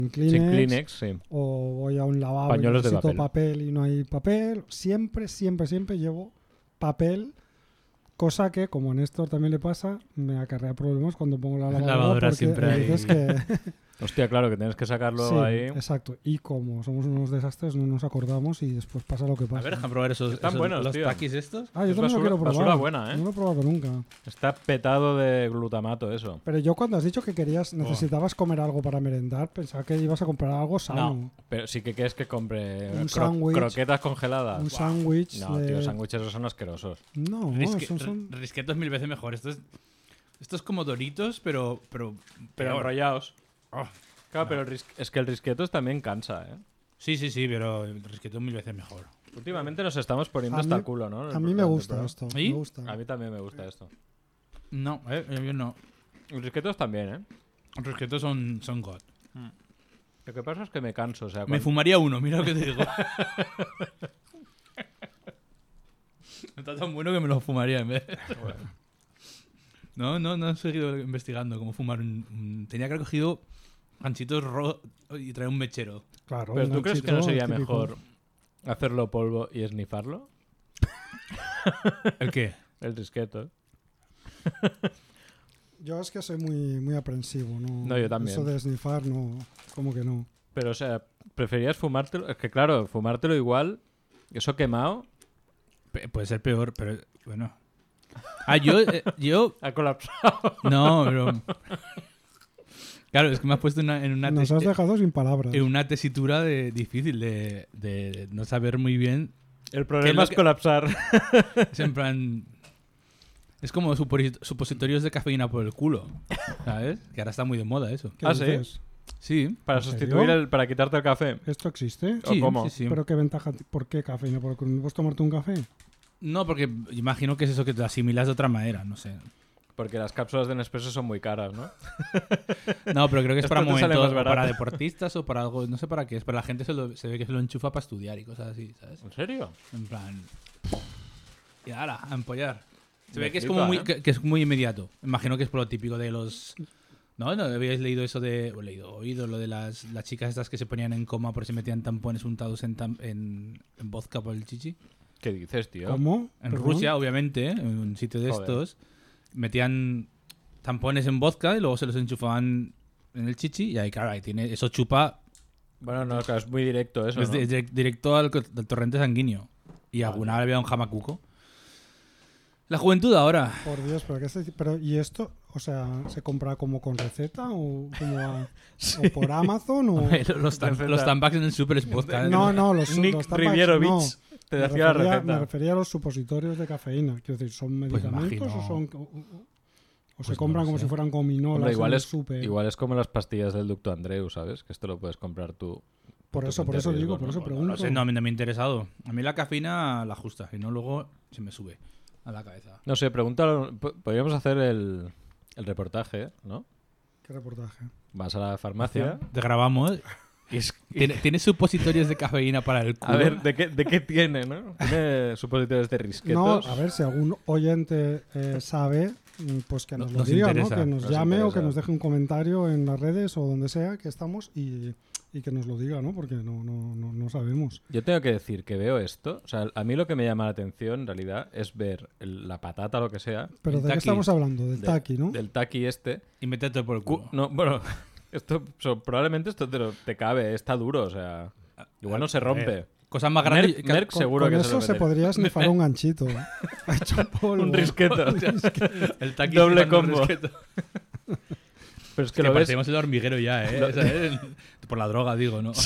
Kleenex, Sin Kleenex, sí. o voy a un lavabo Pañuelos y de necesito papel. papel y no hay papel. Siempre llevo papel, cosa que, como a Néstor también le pasa, me acarrea problemas cuando pongo la lavadora porque siempre hay hay- veces que... Hostia, claro, que tienes que sacarlo Sí, ahí. exacto. Y como somos unos desastres, no nos acordamos y después pasa lo que pasa. A ver, déjame probar esos, Están buenos, los tío. taquis estos. Ah, yo Es también lo quiero probar. basura buena, ¿eh? No lo he probado nunca. Está petado de glutamato eso. Pero yo cuando has dicho que necesitabas comer algo para merendar, pensaba que ibas a comprar algo sano. No, pero sí que quieres que compre Un sándwich. croquetas congeladas. Un sándwich No, de... tío, sándwiches son asquerosos. No, son... Risquetos 1000 veces mejor. Esto es como Doritos, pero Pero peor. enrollados. Oh, Claro, no. pero es que el risquetos también cansa, ¿eh? Sí, pero el risqueto 1000 veces mejor. Últimamente nos estamos poniendo A hasta mí- el culo, ¿no? A mí me gusta esto. ¿Sí? Me gusta. A mí también me gusta esto. No, yo no. Los risquetos también, ¿eh? Los risquetos son God. Lo que pasa es que me canso, o sea... Me cuando- fumaría uno, mira lo que te digo. Está tan bueno que me lo fumaría en vez. No he seguido investigando cómo fumar tenía que haber cogido ganchitos y traer un mechero. Claro, ¿Pero un tú crees que no ganchito sería típico. mejor hacerlo polvo y esnifarlo? ¿El qué? El risqueto. Yo es que soy muy aprensivo. No, yo también. Eso de snifar, no. Como que no. Pero, o sea, ¿preferías fumártelo? Es que, claro, fumártelo igual, eso quemado, Puede ser peor, pero bueno. Ah, yo ha colapsado. no, pero claro, es que me has puesto en una Nos has dejado sin palabras. en una tesitura difícil de no saber muy bien. El problema lo es que- colapsar. Es en plan. Es como supositorios de cafeína por el culo. ¿Sabes? Que ahora está muy de moda eso. ¿Qué Ah, ¿sí? dices? Sí. Para ¿En sustituir serio? para quitarte el café. ¿Esto existe? ¿O cómo? Sí. ¿Pero qué ventaja? ¿Por qué cafeína? ¿Porque no puedes tomarte un café? No, porque imagino que es eso que te asimilas de otra manera, no sé. Porque las cápsulas de Nespresso son muy caras, ¿no? No, pero creo que es para Esto te sale momentos, más o para barato. deportistas o para algo, no sé para qué es, pero la gente se ve que se lo enchufa para estudiar y cosas así, ¿sabes? ¿En serio? En plan. Y ahora, a empollar. Se Me ve que es flipa, como muy, ¿eh? que es muy inmediato. Imagino que es por lo típico de los. ¿No habíais leído eso de. Oído lo de las chicas estas que se ponían en coma por si metían tampones untados en vodka por el chichi? ¿Qué dices, tío? ¿Cómo? En Perdón. Rusia, obviamente, en un sitio de Joder. estos, metían tampones en vodka y luego se los enchufaban en el chichi y ahí, claro, ahí tiene. Eso chupa. Bueno, no, claro, es muy directo eso, Es ¿no? directo al torrente sanguíneo. Y alguna vez había un jamacuco. La juventud ahora. Por Dios, pero ¿y esto? O sea, ¿se compra como con receta o o por Amazon o...? Los tampax en el super es vodka. No, los Nick tampax, Rivierovich no. te Me decía la refería- receta. Me refería a los supositorios de cafeína. Quiero decir, ¿son Pues medicamentos imagino. o son... O se Pues compran no lo como sé. si fueran gominolas Hombre, en el súper? igual es como las pastillas del Ducto Andreu, ¿sabes? Que esto lo puedes comprar tú. Por eso digo, por eso pregunto. No sé, no me ha interesado. A mí la cafeína la justa y no luego se me sube a la cabeza. No sé, pregúntalo. Podríamos hacer el reportaje, ¿no? ¿Qué reportaje? Vas a la farmacia Te grabamos. y es... ¿Tiene supositorios de cafeína para el culo? A ver, ¿de qué tiene, no? ¿Tiene supositorios de No, risquetos? a ver si algún oyente sabe, pues que nos lo Nos diga, interesa, ¿no? Que nos nos llame o interesa. que nos deje un comentario en las redes o donde sea que estamos y que nos lo diga, ¿no? Porque no sabemos. Yo tengo que decir que veo esto. O sea, a mí lo que me llama la atención, en realidad, es ver la patata, lo que sea. Pero El ¿de qué taqui. estamos hablando? Del taqui, ¿no? Del taqui este. Y métete por el culo. No, bueno, probablemente esto te cabe, está duro, o sea, igual no se rompe. Cosas más grandes. Merck seguro Con que eso se se lo podría snifar un ganchito. Ha hecho polvo. Un risqueto. El taqui Doble con un combo. risqueto. Pero es que Que lo ves, parecemos el hormiguero ya, ¿eh? ¿Sabes? Por la droga, digo, ¿no?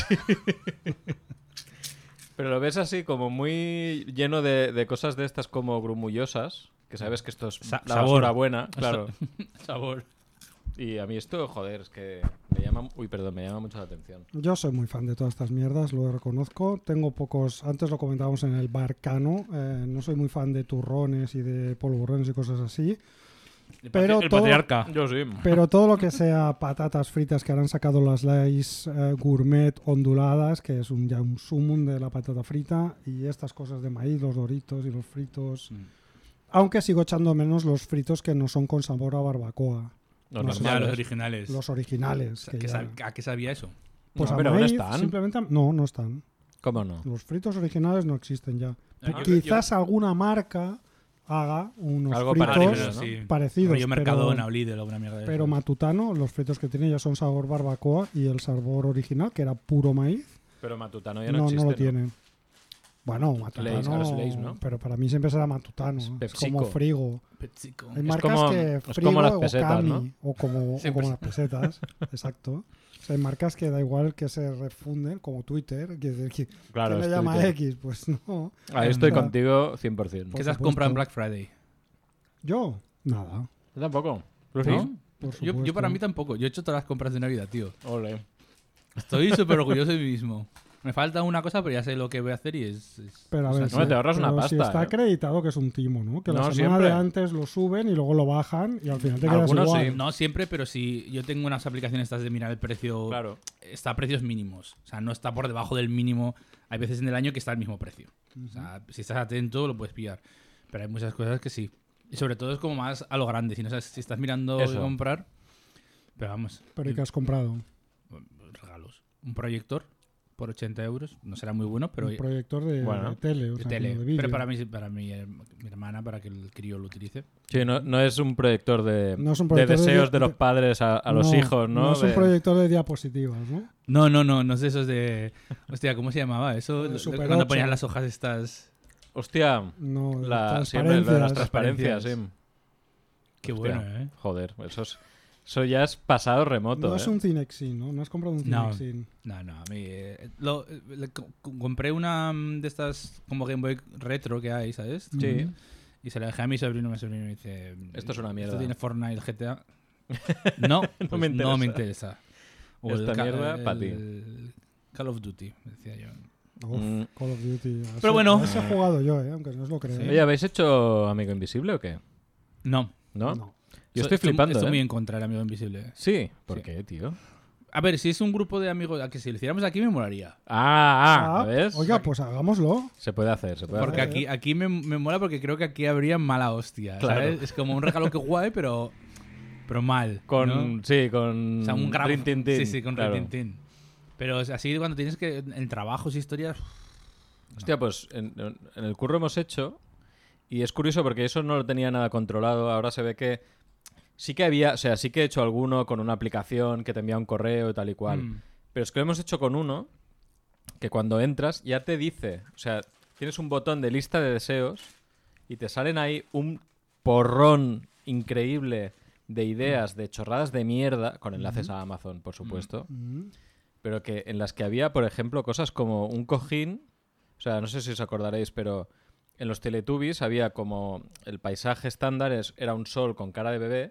pero lo ves así como muy lleno de cosas de estas como grumullosas, que sabes que esto es la sabor. basura buena, claro. Sabor. Y a mí esto, joder, es que me llama mucho la atención. Yo soy muy fan de todas estas mierdas, lo reconozco. Tengo pocos, antes lo comentábamos en el Barcano, no soy muy fan de turrones y de polvorones y cosas así. Pero el todo- patriarca. Yo sí. Pero todo lo que sea patatas fritas que ahora han sacado las Lays gourmet onduladas, que es ya un sumum de la patata frita, y estas cosas de maíz, los doritos y los fritos. Aunque sigo echando menos los fritos que no son con sabor a barbacoa. Los No sé. Ya, normales. los originales. Los originales. que ¿Qué ya- ¿A qué sabía eso? Pues No, a pero no maíz, están. simplemente... No están. ¿Cómo no? Los fritos originales no existen ya. Yo- Quizás alguna marca haga unos Algo fritos parecido, ¿no? sí. parecidos, Rollo Mercadona pero, o Lidl o alguna mierda de pero esas. Matutano, los fritos que tiene ya son sabor barbacoa y el sabor original, que era puro maíz, Pero Matutano ya no, no existe, lo ¿no? tienen. Bueno, Lay's, Matutano, ahora es Lay's, ¿no? pero para mí siempre será Matutano. Es PepsiCo. como Frigo. Pepsico. Hay marcas como- que es Frigo como las o pesetas, Cami, ¿no? o como las pesetas, exacto. O sea, hay marcas que da igual que se refunden, como Twitter, que Claro, me es llama Twitter. X, pues no. Ahí estoy O sea, contigo 100%. ¿Qué por te has supuesto. comprado en Black Friday? Yo, nada. Yo tampoco. ¿Tú ¿No? sí? Por Yo supuesto. para mí tampoco. Yo he hecho todas las compras de Navidad, tío. Ole. Estoy súper orgulloso de mí mismo. Me falta una cosa, pero ya sé lo que voy a hacer y es... Pero a o sea, ver, no, te ahorras una pero pasta, si está ¿eh? acreditado que es un timo, ¿no? Que la No, semana siempre. de antes lo suben y luego lo bajan y al final te quedas Algunos igual. sí. No siempre, pero si yo tengo unas aplicaciones estas de mirar el precio, Claro. está a precios mínimos. O sea, no está por debajo del mínimo. Hay veces en el año que está al mismo precio. O sea, si estás atento lo puedes pillar. Pero hay muchas cosas que sí. Y sobre todo es como más a lo grande. Si no sabes si estás mirando Eso. de comprar. Pero vamos. Pero ¿y qué has comprado? Regalos. Un proyector por 80 euros. No será muy bueno, pero Un proyector de, Bueno, de tele, o de sea, tele. como de vídeo. Pero para mi hermana, para que el crío lo utilice. Sí, no es un proyector de, No es un proyector de deseos de de- los padres a los hijos, ¿no? No es un De- proyector de diapositivas, ¿no? No es de esos de... Hostia, ¿cómo se llamaba eso? De Super Cuando 8. ponían las hojas estas... Hostia, No, de siempre lo de las transparencias. transparencias, sí. Qué Hostia, bueno, ¿eh? Joder, eso ya es pasado remoto, No ¿eh? es un Cinexin, ¿no? No has comprado un No. Cinexin. No, a mí... compré una de estas como Game Boy retro que hay, ¿sabes? Sí. Y se la dejé a mi sobrino me dice... Esto es una mierda. ¿Esto tiene Fortnite, GTA? No, pues me no me interesa. interesa. O Esta el mierda pa' ti. el Call of Duty, decía yo. Uf, Mm. Call of Duty. Pero bueno. Ese he jugado yo, aunque no os lo creáis. Oye, ¿habéis hecho Amigo Invisible o qué? No. ¿No? No. Yo estoy flipando, Estoy ¿eh? muy en contra del Amigo Invisible. Sí. ¿Por Sí. qué, tío? A ver, si es un grupo de amigos, a que si lo hiciéramos aquí me molaría. ¿ves? Oiga, pues hagámoslo. Se puede hacer, se puede Porque hacer. aquí me mola porque creo que aquí habría mala hostia. Claro. ¿Sabes? Es como un regalo que guay, pero mal. Con, ¿no? sí, con O sea, un grabo. Rin Tin Tin, Sí, con claro. Rin Tin Tin. Pero es así cuando tienes que. En trabajos, historias. Hostia, pues en el curro hemos hecho, y es curioso porque eso no lo tenía nada controlado, ahora se ve que sí que había, o sea, sí que he hecho alguno con una aplicación que te envía un correo y tal y cual, Mm. pero es que lo hemos hecho con uno que cuando entras ya te dice, o sea, tienes un botón de lista de deseos y te salen ahí un porrón increíble de ideas, de chorradas de mierda, con enlaces a Amazon, por supuesto, pero que en las que había, por ejemplo, cosas como un cojín. O sea, no sé si os acordaréis, pero en los Teletubbies había como el paisaje estándar era un sol con cara de bebé,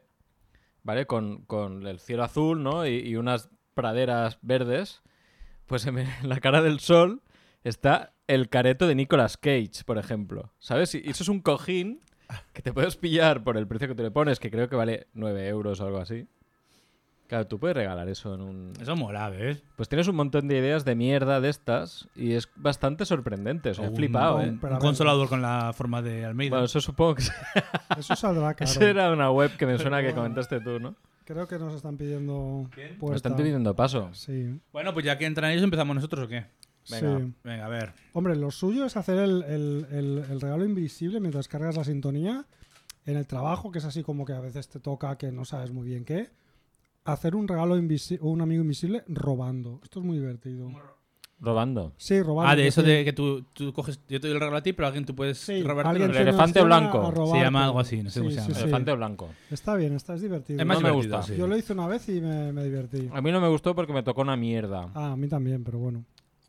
¿vale? Con el cielo azul, ¿no? Y unas praderas verdes. Pues en la cara del sol está el careto de Nicolas Cage, por ejemplo. ¿Sabes? Y eso es un cojín que te puedes pillar por el precio que te le pones, que creo que vale 9 euros o algo así. Claro, tú puedes regalar eso en un... Eso mola, ¿ves? Pues tienes un montón de ideas de mierda de estas y es bastante sorprendente. O sea, he flipado, ¿eh? Pero a Un ver, consolador con la forma de Almeida. Bueno, eso supongo que... Eso saldrá caro. Esa era una web que me suena que bueno. comentaste tú, ¿no? Creo que nos están pidiendo Me puerta. están pidiendo paso. Sí. Bueno, pues ya que entran ellos, ¿empezamos nosotros o qué? Venga. Sí. Venga, a ver. Hombre, lo suyo es hacer el regalo invisible mientras cargas la sintonía en el trabajo, que es así como que a veces te toca que no sabes muy bien qué. Hacer un regalo un amigo invisible robando. Esto es muy divertido. Robando. Sí, robando. Ah, de es eso decir, de que tú coges, yo te doy el regalo a ti, pero alguien tú puedes sí, robarte alguien el tiene elefante opción a blanco. robarte. Se llama algo así, no sé cómo se llama. Sí. Elefante blanco. Está bien, es divertido. Es más No me divertido, gusta. sí. Yo lo hice una vez y me divertí. A mí no me gustó porque me tocó una mierda. Ah, a mí también, pero bueno.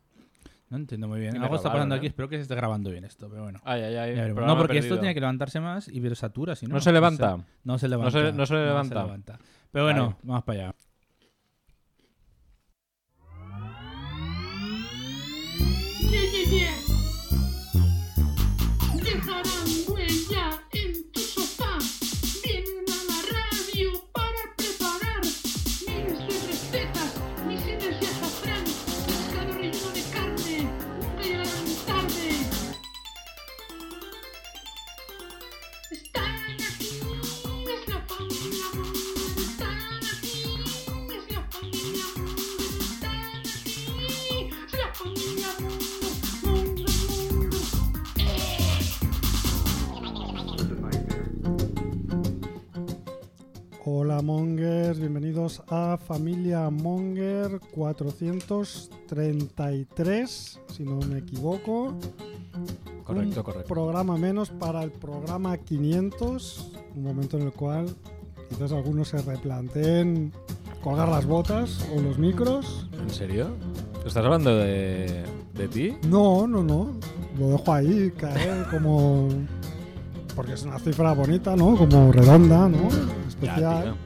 No entiendo muy bien. Y me Algo está robaron, pasando ¿eh? aquí, espero que se esté grabando bien esto, pero bueno. Ay, ay, ay. Ya veremos. programa No, porque esto perdido. tiene que levantarse más y ver satura, si no. ¿No se levanta? No se levanta. No se levanta. Pero bueno, Vale. vamos para allá. Dejarán huella en tu sofá. Vienen a la radio para preparar miles de recetas, misiles de azafrán, pescado relleno de carne. Nunca llegarán tarde. Están aquí, es la familia Munger. Están aquí, es la familia Munger. Están aquí, Hola Mongers, bienvenidos a Familia Monger 433, si no me equivoco. Correcto, Un correcto. programa menos para el programa 500, un momento en el cual quizás algunos se replanteen colgar las botas o los micros. ¿En serio? ¿Estás hablando de ti? No, lo dejo ahí caer como... Porque es una cifra bonita, ¿no? Como redonda, ¿no? Especial. Ya, tío.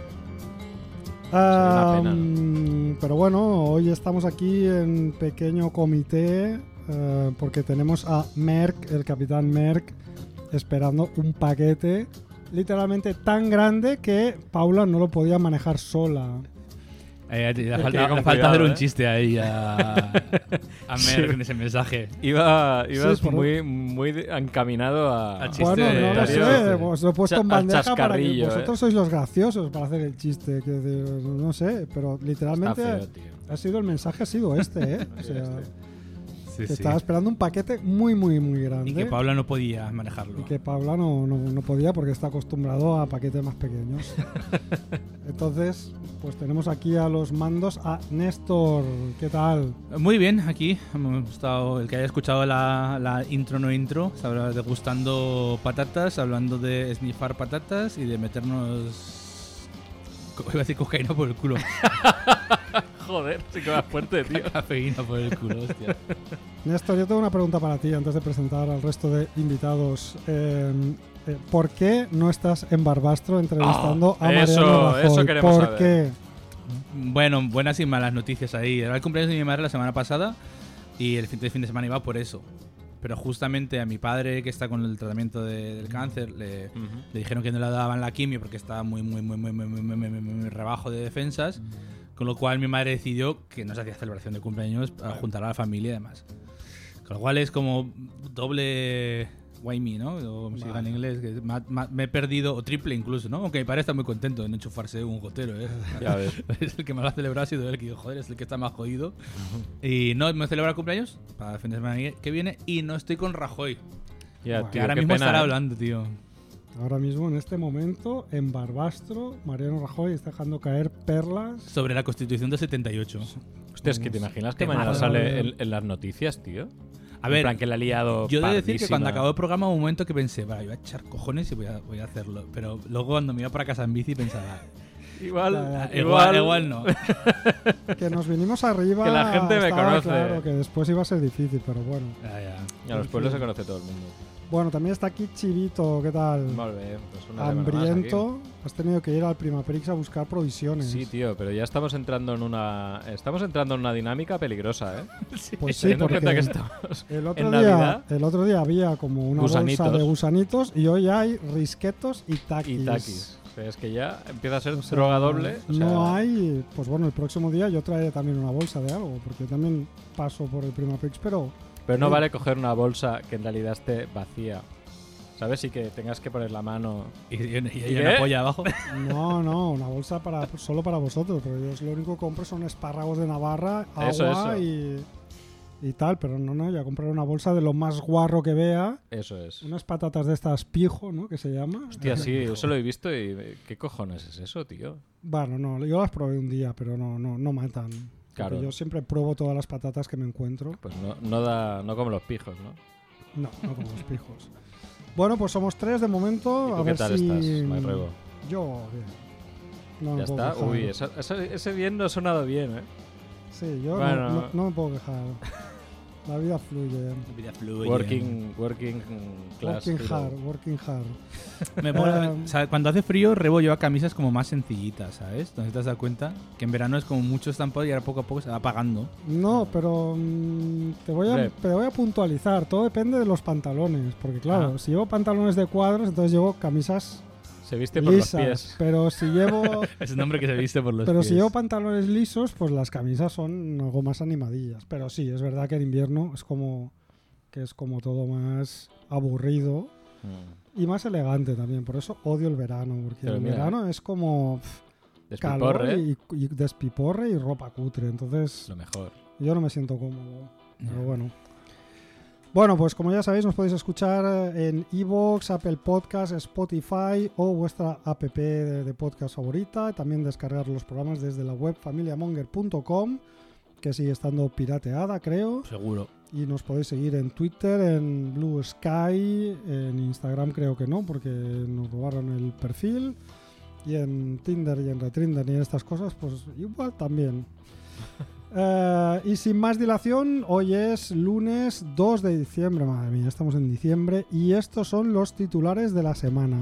Ah, Sería una pena, pero bueno, hoy estamos aquí en pequeño comité porque tenemos a Merck, el capitán Merck, esperando un paquete literalmente tan grande que Paula no lo podía manejar sola. Le que ir falta con hacer cuidado, un ¿eh? chiste ahí a Merck en ese mensaje. Ibas Sí, por- muy encaminado a... Al chiste. Bueno, no lo Comentario, sé, pues lo he puesto en al bandeja para que chascarrillo, vosotros sois los graciosos para hacer el chiste. Que no sé, pero Está literalmente feo, tío. ha sido el mensaje, ha sido este, ¿eh? O sea, Sí, que sí. estaba esperando un paquete muy, muy, muy grande. Y que Paula no podía manejarlo. Y que Paula no podía porque está acostumbrado a paquetes más pequeños. Entonces, pues tenemos aquí a los mandos a Néstor. ¿Qué tal? Muy bien, aquí hemos estado, el que haya escuchado la intro no intro, está degustando patatas, hablando de snifar patatas y de meternos, iba a decir cocaína por el culo, Joder, sí que vas fuerte, tío. cafeína por el culo, hostia. Néstor, yo tengo una pregunta para ti antes de presentar al resto de invitados. ¿Por qué no estás en Barbastro entrevistando a Mariano Rajoy? eso queremos ¿Por saber. qué? Bueno, buenas y malas noticias ahí. Era el cumpleaños de mi madre la semana pasada y el fin de semana iba por eso. Pero justamente a mi padre, que está con el tratamiento del cáncer, le dijeron que no le daban la quimio porque estaba muy rebajo de defensas. Con lo cual mi madre decidió que no se hacía celebración de cumpleaños para juntar a la familia y demás. Con lo cual es como doble why me, ¿no? O como se diga en inglés, que me he perdido, o triple incluso, ¿no? Aunque mi padre está muy contento de no enchufarse un gotero, ¿eh? Ya ves. Es el que más lo ha celebrado, ha sido él, que digo, joder, es el que está más jodido. Y no, me celebra el cumpleaños para el fin de semana que viene y no estoy con Rajoy. Ya, Bueno, Que tío, ahora qué mismo pena, estará ¿eh? hablando, tío. Ahora mismo, en este momento, en Barbastro, Mariano Rajoy está dejando caer perlas. Sobre la Constitución del 78. Hostia, es que te imaginas que Temazo. mañana sale en las noticias, tío. A En ver, plan, que le ha liado yo he de decir que cuando pardísima. acabó el programa hubo un momento que pensé, vale, voy a echar cojones y voy a hacerlo. Pero luego cuando me iba para casa en bici pensaba, Igual, igual no. Que nos vinimos arriba. Que la gente me estaba conoce. Claro, que después iba a ser difícil, pero bueno. Y a los pueblos se conoce todo el mundo. Bueno, también está aquí Chivito, ¿qué tal? Molt bé, pues una semana más Hambriento. Has tenido que ir al Primaprix a buscar aquí. provisiones. Sí, tío, pero ya estamos entrando en una dinámica peligrosa, ¿eh? Pues sí, Teniendo en porque cuenta que estamos el Navidad. otro día había como una Gusanitos. bolsa de gusanitos y hoy hay risquetos y taquis. y taquis. O sea, es que ya empieza a ser O sea, droga doble. O sea, No hay, pues bueno, el próximo día yo traeré también una bolsa de algo, porque también paso por el Primaprix, pero Pero no vale coger una bolsa que en realidad esté vacía. ¿Sabes? Y que tengas que poner la mano. Y hay qué? una polla abajo. no, una bolsa solo para vosotros, pero yo lo único que compro son espárragos de Navarra, agua Eso. Y tal, pero no, ya compraré una bolsa de lo más guarro que vea, Eso es. unas patatas de estas pijo, ¿no? Que se llama. Hostia, sí, eso lo he visto y... ¿Qué cojones es eso, tío? Bueno, no, yo las probé un día, pero no matan. Porque Claro. yo siempre pruebo todas las patatas que me encuentro. Pues no como los pijos, ¿no? No como los pijos. Bueno, pues somos 3 de momento. ¿Y tú A qué ver tal si... estás, Mayrego? Yo, bien. No me Ya puedo está. quejar. Uy, ese bien no ha sonado bien, ¿eh? Sí, yo Bueno. no me puedo quejar. La vida fluye. Working class. Working hard. Me mola, o sea, cuando hace frío, Rebo lleva camisas como más sencillitas, ¿sabes? ¿No te has dado cuenta? Que en verano es como mucho estampado y ahora poco a poco se va apagando. No, pero te voy a puntualizar. Todo depende de los pantalones. Porque claro, Ah. si llevo pantalones de cuadros, entonces llevo camisas Se viste por los lisas. pies. Pero si llevo... Es el nombre que se viste por los Pero pies. si llevo pantalones lisos, pues las camisas son algo más animadillas. Pero sí, es verdad que en invierno es como todo más aburrido Mm. y más elegante también. Por eso odio el verano, porque Pero el mira, verano es como calor Despiporre, y despiporre y ropa cutre. Entonces lo mejor. yo no me siento cómodo. Pero bueno. Bueno, pues como ya sabéis, nos podéis escuchar en iVoox, Apple Podcasts, Spotify o vuestra app de podcast favorita. También descargar los programas desde la web familiamonger.com, que sigue estando pirateada, creo. Seguro. Y nos podéis seguir en Twitter, en Blue Sky, en Instagram creo que no, porque nos robaron el perfil. Y en Tinder y en Retrinder y en estas cosas, pues igual también. Y sin más dilación, hoy es lunes 2 de diciembre, madre mía, estamos en diciembre y estos son los titulares de la semana.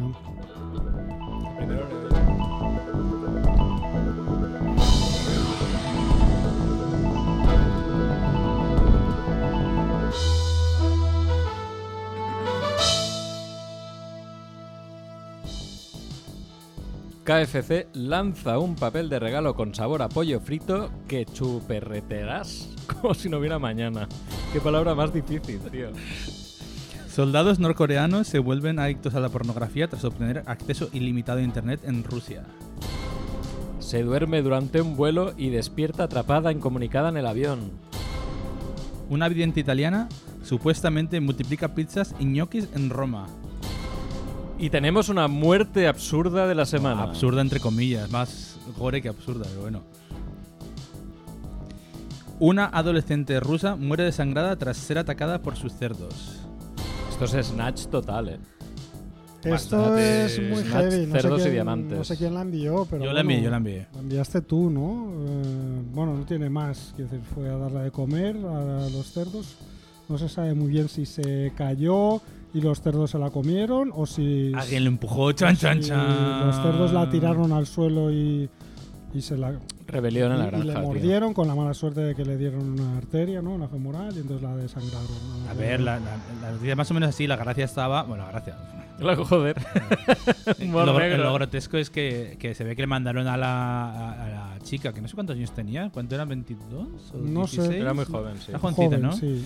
KFC lanza un papel de regalo con sabor a pollo frito que chuperreterás como si no hubiera mañana. Qué palabra más difícil, tío. Soldados norcoreanos se vuelven adictos a la pornografía tras obtener acceso ilimitado a internet en Rusia. Se duerme durante un vuelo y despierta atrapada incomunicada en el avión. Una vidente italiana supuestamente multiplica pizzas y ñoquis en Roma. Y tenemos una muerte absurda de la semana. Absurda entre comillas, más gore que absurda, pero bueno. Una adolescente rusa muere desangrada tras ser atacada por sus cerdos. Esto es Snatch total, ¿eh? Esto Bastante es muy Snatch, heavy. cerdos y diamantes. No sé quién la envió, pero Yo la envié. La enviaste tú, ¿no? Bueno, no tiene más. Quiero decir, fue a darle de comer a los cerdos. No se sabe muy bien si se cayó y los cerdos se la comieron o si... Alguien le empujó, chan, chan, si chan. los cerdos la tiraron al suelo y se la... Rebelión en la y granja, le tío. mordieron con la mala suerte de que le dieron una arteria, ¿no? Una femoral y entonces la desangraron. ¿no? A ver, la noticia más o menos así, la gracia estaba... Bueno, la gracia... Joder. Humor Lo negro. grotesco es que se ve que le mandaron a la chica, que no sé cuántos años tenía. ¿Cuánto eran? ¿22? ¿O No sé. 16? Era muy joven, sí. Era jovencita, Joven, ¿no? sí.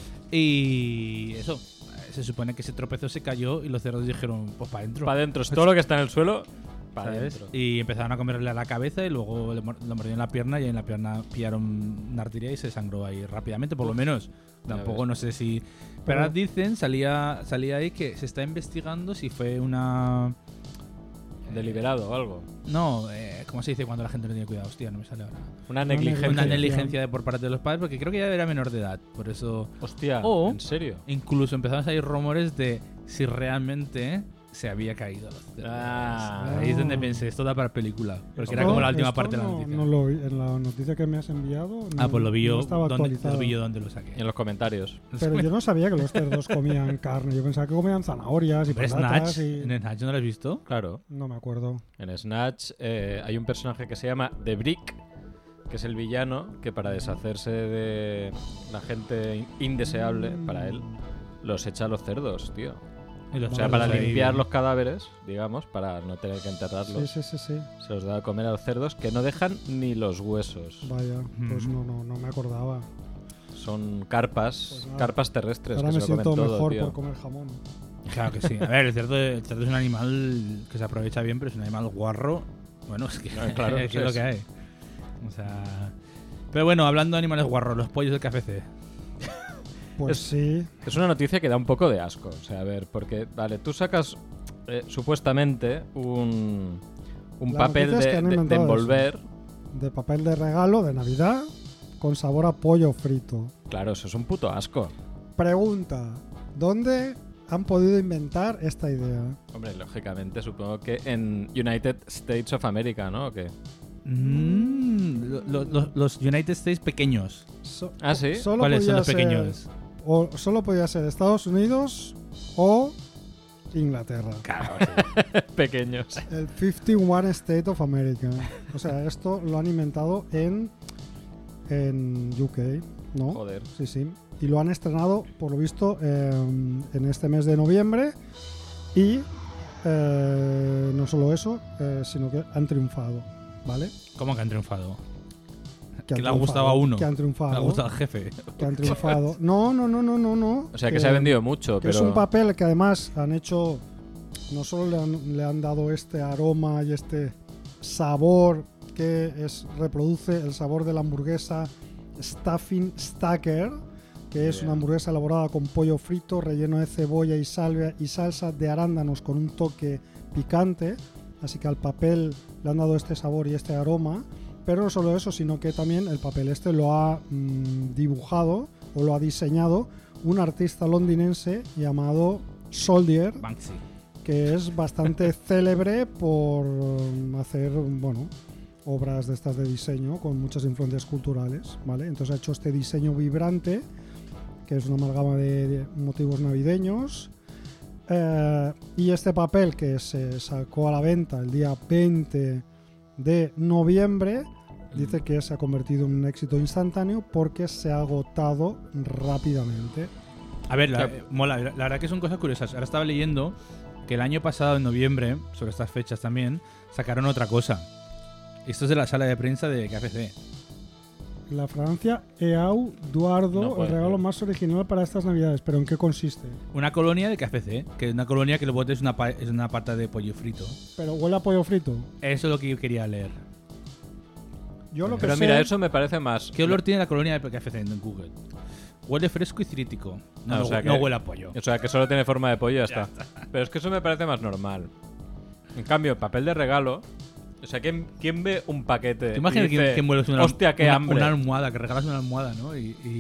Y eso, se supone que se tropezó, se cayó y los cerdos dijeron, pues para adentro. Para adentro. Es todo lo que está en el suelo, para ¿Sabes? adentro. Y empezaron a comerle a la cabeza y luego lo mordieron la pierna y en la pierna pillaron una arteria y se sangró ahí rápidamente, por lo menos. Tampoco ves. no sé si... Pero ahora dicen, salía ahí que se está investigando si fue una... Deliberado o algo. No, ¿cómo se dice cuando la gente no tiene cuidado? Hostia, no me sale ahora. Una negligencia. Una negligencia por parte de los padres, porque creo que ya era menor de edad, por eso... Hostia, O- ¿en serio? Incluso empezaron a salir rumores de si realmente se había caído los cerdos. Ah. Ahí es donde pensé, esto da para película, porque era como la última Esto parte de la no- noticia. No lo vi. En la noticia que me has enviado. No, Pues lo vi yo, no estaba actualizado. donde lo saqué. En los comentarios. Pero yo no sabía que los cerdos comían carne. Yo pensaba que comían zanahorias y Pero patatas. Snatch, Y... ¿en Snatch no lo has visto? Claro. No me acuerdo. En Snatch hay un personaje que se llama The Brick, que es el villano que para deshacerse de la gente indeseable para él, los echa a los cerdos, tío. Y los O sea, cerdos para ahí- limpiar los cadáveres, digamos, para no tener que enterrarlos, Sí. se los da a comer a los cerdos que no dejan ni los huesos. Vaya, pues no me acordaba. Son carpas, Pues nada. carpas terrestres Ahora que me se lo comen siento todo, mejor tío. por comer jamón. Claro que sí. A ver, el cerdo es un animal que se aprovecha bien, pero es un animal guarro. Bueno, es que, Claro, es que eso es lo es. que hay. O sea... Pero bueno, hablando de animales guarros, los pollos del KFC. Pues sí. Es una noticia que da un poco de asco. O sea, a ver, porque, vale, tú sacas supuestamente un La papel noticia es que han de inventado envolver. De papel de regalo de Navidad con sabor a pollo frito. Claro, eso es un puto asco. Pregunta: ¿dónde han podido inventar esta idea? Hombre, lógicamente, supongo que en United States of America, ¿no? ¿O qué? Los United States pequeños. Ah, ¿sí? Solo ¿Cuáles son podía los ser- pequeños? O solo podía ser Estados Unidos o Inglaterra. Pequeños. El 51 State of America. O sea, esto lo han inventado en UK, ¿no? Joder. Sí. Y lo han estrenado, por lo visto, en este mes de noviembre. Y no solo eso, sino que han triunfado, ¿vale? ¿Cómo que han triunfado? Que Que han le ha gustado triunfado, a uno. Que han triunfado. Le ha gustado al jefe. Que han triunfado. No. O sea, que se ha vendido mucho, Que pero... es un papel que además han hecho. No solo le han dado este aroma y este sabor que reproduce el sabor de la hamburguesa Stuffing Stacker, que es una hamburguesa elaborada con pollo frito, relleno de cebolla y salsa de arándanos con un toque picante, así que al papel le han dado este sabor y este aroma, pero no solo eso, sino que también el papel este lo ha dibujado o lo ha diseñado un artista londinense llamado Soldier, Banksy. que es bastante célebre por hacer, bueno, obras de estas de diseño con muchas influencias culturales, ¿vale? Entonces ha hecho este diseño vibrante, que es una amalgama de motivos navideños, y este papel que se sacó a la venta el día 20 de noviembre, dice que se ha convertido en un éxito instantáneo porque se ha agotado rápidamente. A ver, mola. La verdad que son cosas curiosas. Ahora estaba leyendo que el año pasado, en noviembre, sobre estas fechas también, sacaron otra cosa. Esto es de la sala de prensa de KFC. La Francia Eau Duardo, No puede el regalo ser. más original para estas navidades. ¿Pero en qué consiste? Una colonia de KFC, que es una colonia que lo bote es una pata de pollo frito. ¿Pero huele a pollo frito? Eso es lo que yo quería leer. Yo lo que Pero sé... mira, eso me parece más... ¿Qué olor tiene la colonia de KFC en Google? Huele fresco y cítrico. No, Ah, o sea no que- huele a pollo. O sea, que solo tiene forma de pollo y ya está. Pero es que eso me parece más normal. En cambio, papel de regalo... O sea, ¿quién ve un paquete ¿Te imaginas y dice, que mueves una, hostia, qué hambre? una almohada, que regalas una almohada, ¿no?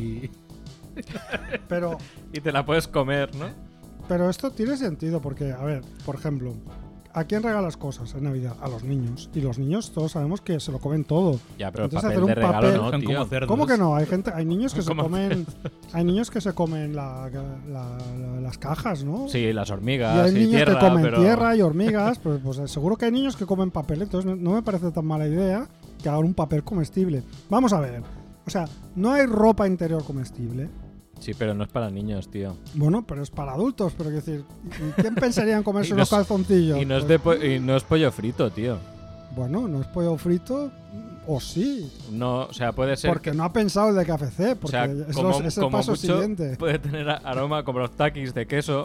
Pero Y te la puedes comer, ¿no? Pero esto tiene sentido porque, a ver, por ejemplo, ¿a quién regalas cosas en Navidad? A los niños. Y los niños todos sabemos que se lo comen todo. Ya, pero Entonces, papel hacer de un regalo papel- no, Son tío. como cerdos. ¿Cómo que no? Hay niños que se ¿Cómo? comen, hay niños que se comen las cajas, ¿no? Sí, las Y hormigas hay y niños tierra, que comen pero... tierra y hormigas, pues seguro que hay niños que comen papel, entonces no me parece tan mala idea que hagan un papel comestible. Vamos a ver, o sea, no hay ropa interior comestible. Sí, pero no es para niños, tío. Bueno, pero es para adultos, pero quiero decir, ¿y quién pensaría en comerse Y no unos es- calzoncillos? Y no, es Pues, y no es pollo frito, tío. bueno, no es pollo frito, o sí, No, o sea, puede ser... porque no ha pensado el de KFC, o porque sea, es el paso mucho siguiente. puede tener aroma como los takis de queso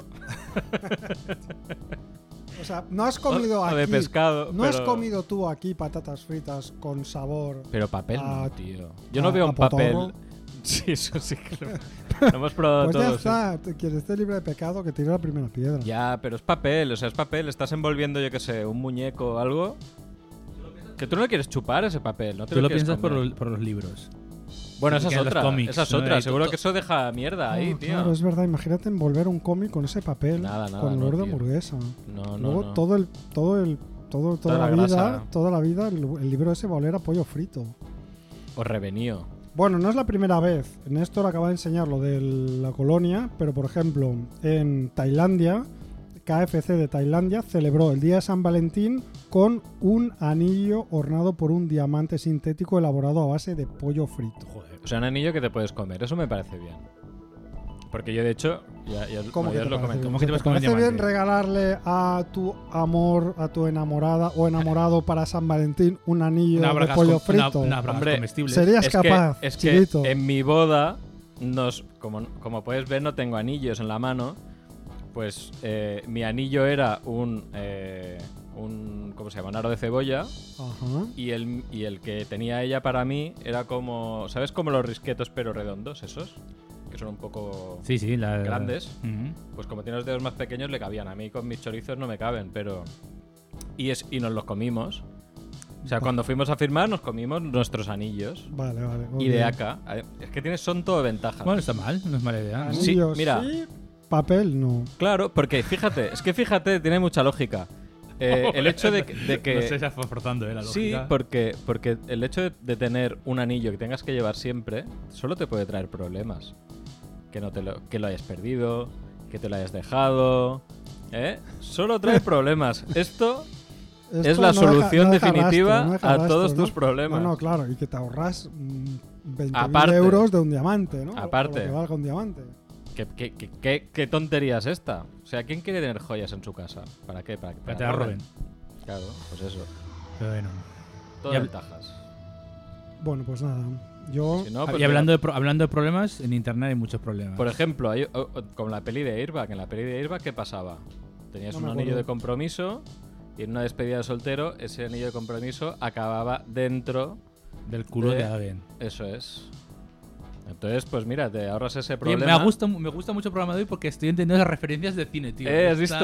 O sea, no has comido o de aquí, pescado. no has pero- comido tú aquí patatas fritas con sabor. Pero papel Ah, no, tío. Yo no veo a un papel... potorro. Sí, eso sí que lo hemos probado Pues ya todos. está, quien esté libre de pecado que tire la primera piedra. Ya, pero es papel, o sea, es papel. Estás envolviendo, yo qué sé, un muñeco o algo. Que tú no quieres chupar ese papel, ¿no? Te Tú lo quieres piensas comer. por los libros. Bueno, esa es que en los otra. cómics, Esa es ¿no? otra. Y Seguro to- que eso deja mierda ahí, Ah, tío. claro, es verdad. Imagínate envolver un cómic con ese papel, Nada, con olor de tío. hamburguesa. No, Luego no. toda Toda la la vida, grasa. toda la vida el libro ese va a oler a pollo frito. O revenío. Bueno, no es la primera vez. Néstor acaba de enseñar lo de la colonia, pero por ejemplo, en Tailandia, KFC de Tailandia celebró el día de San Valentín con un anillo ornado por un diamante sintético elaborado a base de pollo frito. Joder. O sea, un anillo que te puedes comer. Eso me parece bien. Porque yo, de hecho, ya ¿Cómo que os te lo parece comenté. bien? ¿Cómo que te vas a ¿Te comer parece bien diamante? regalarle a tu amor, a tu enamorada o enamorado para San Valentín un anillo Unas de bragas pollo con- una- frito? unas bragas Hombre, comestibles. Serías capaz, es chiquito. que en mi boda, como puedes ver, no tengo anillos en la mano. Pues mi anillo era un ¿cómo se llama? Un aro de cebolla. Ajá. Y el que tenía ella para mí era como... ¿Sabes como los risquetos pero redondos esos? Que son un poco... Sí, sí. grandes. Ujú. Pues como tiene los dedos más pequeños le cabían. A mí con mis chorizos no me caben, pero... Y nos los comimos. O sea, cuando fuimos a firmar nos comimos nuestros anillos. Vale, vale. muy Y de bien. acá. Es que son todo ventajas. Bueno, está mal. No es mala idea. Sí, Anillos mira. sí, papel no. Claro, porque fíjate, tiene mucha lógica. El hecho de que... No sé, se está forzando, la Sí, lógica. porque el hecho de tener un anillo que tengas que llevar siempre solo te puede traer problemas. Que lo hayas perdido, que te lo hayas dejado, ¿eh? Solo trae problemas. Esto es la no solución deja definitiva rastro, no deja a rastro, todos ¿no? tus problemas. No, claro, y que te ahorras 20.000 Aparte. euros de un diamante, ¿no? Aparte. O lo que valga un diamante. ¿Qué tontería es esta? O sea, ¿quién quiere tener joyas en su casa? ¿Para qué? Para Que te la roben. Claro, pues eso. Pero bueno. Todo Ya- ventajas. Bueno, pues nada. Yo. Si no, pues y hablando de problemas, en internet hay muchos problemas. Por ejemplo, como la peli de Airbag. En la peli de Airbag, ¿qué pasaba? Tenías No un me anillo acuerdo. de compromiso y en una despedida de soltero, ese anillo de compromiso acababa dentro. Del culo de- de alguien. Eso es. Entonces, pues mira, te ahorras ese Oye, problema. me gusta mucho el programa de hoy porque estoy entendiendo las referencias de cine, tío. ¿Has visto?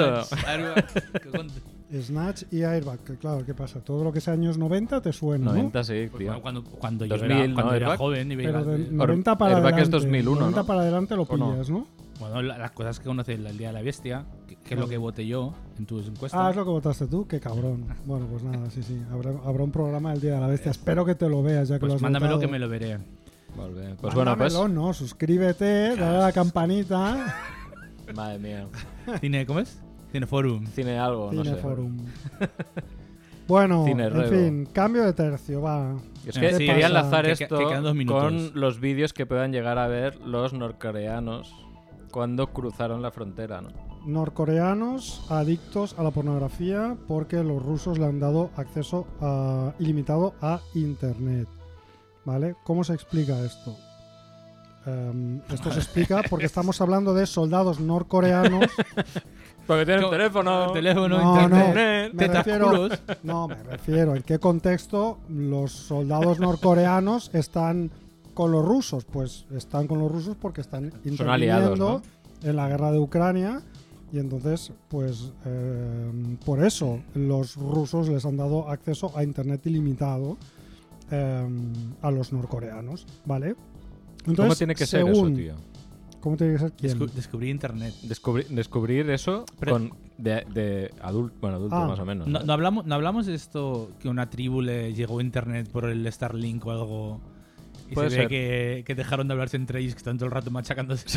Snatch y Airbag, que claro, ¿qué pasa? Todo lo que sea años 90 te suena, 90, sí, Pues tío. cuando yo 2000, era, cuando ¿no? era Airbag. joven y ¿no? veía Pero las- del 90 para Airbag adelante. es 2001, 90 ¿no? para adelante lo ¿O no? pillas, ¿no? bueno, las cosas que conoces el Día de la Bestia, que es lo que voté yo en tus encuestas. Ah, es lo que votaste tú, qué cabrón. Bueno, pues nada, sí. Habrá un programa del Día de la Bestia. Espero que te lo veas, ya que lo Pues has mándamelo votado. que me lo veré. Volve. Pues bueno, pues. Mándamelo, no, suscríbete, dale a la campanita. Madre mía. ¿Cine, cómo es? Cineforum. Cine algo, no sé. Cineforum. Bueno, Cine en Rego. fin, cambio de tercio, va. Es que Sí, quería pasa? enlazar Que esto quedan 2 minutos. con los vídeos que puedan llegar a ver los norcoreanos cuando cruzaron la frontera, ¿no? Norcoreanos adictos a la pornografía porque los rusos le han dado acceso ilimitado a Internet. ¿Vale? ¿Cómo se explica esto? Esto se explica porque estamos hablando de soldados norcoreanos. Porque tienen Co- teléfono. Teléfono, No, internet, Me tetas, refiero, culos. no, me refiero en qué contexto los soldados norcoreanos están con los rusos. Pues están con los rusos porque están Son aliados, interviniendo ¿no? en la guerra de Ucrania y entonces, pues por eso los rusos les han dado acceso a internet ilimitado a los norcoreanos, ¿vale? Entonces, ¿Cómo tiene que ser eso, según- tío? ¿Cómo tiene que ser quién? Descubrí internet. Descubrir eso Pero- con de adulto, bueno, adulto Ah, más o menos. No, ¿no? no hablamos de esto que una tribu le llegó internet por el Starlink o algo y Puede se ve ser. que dejaron de hablarse entre ellos, que están todo el rato machacándose.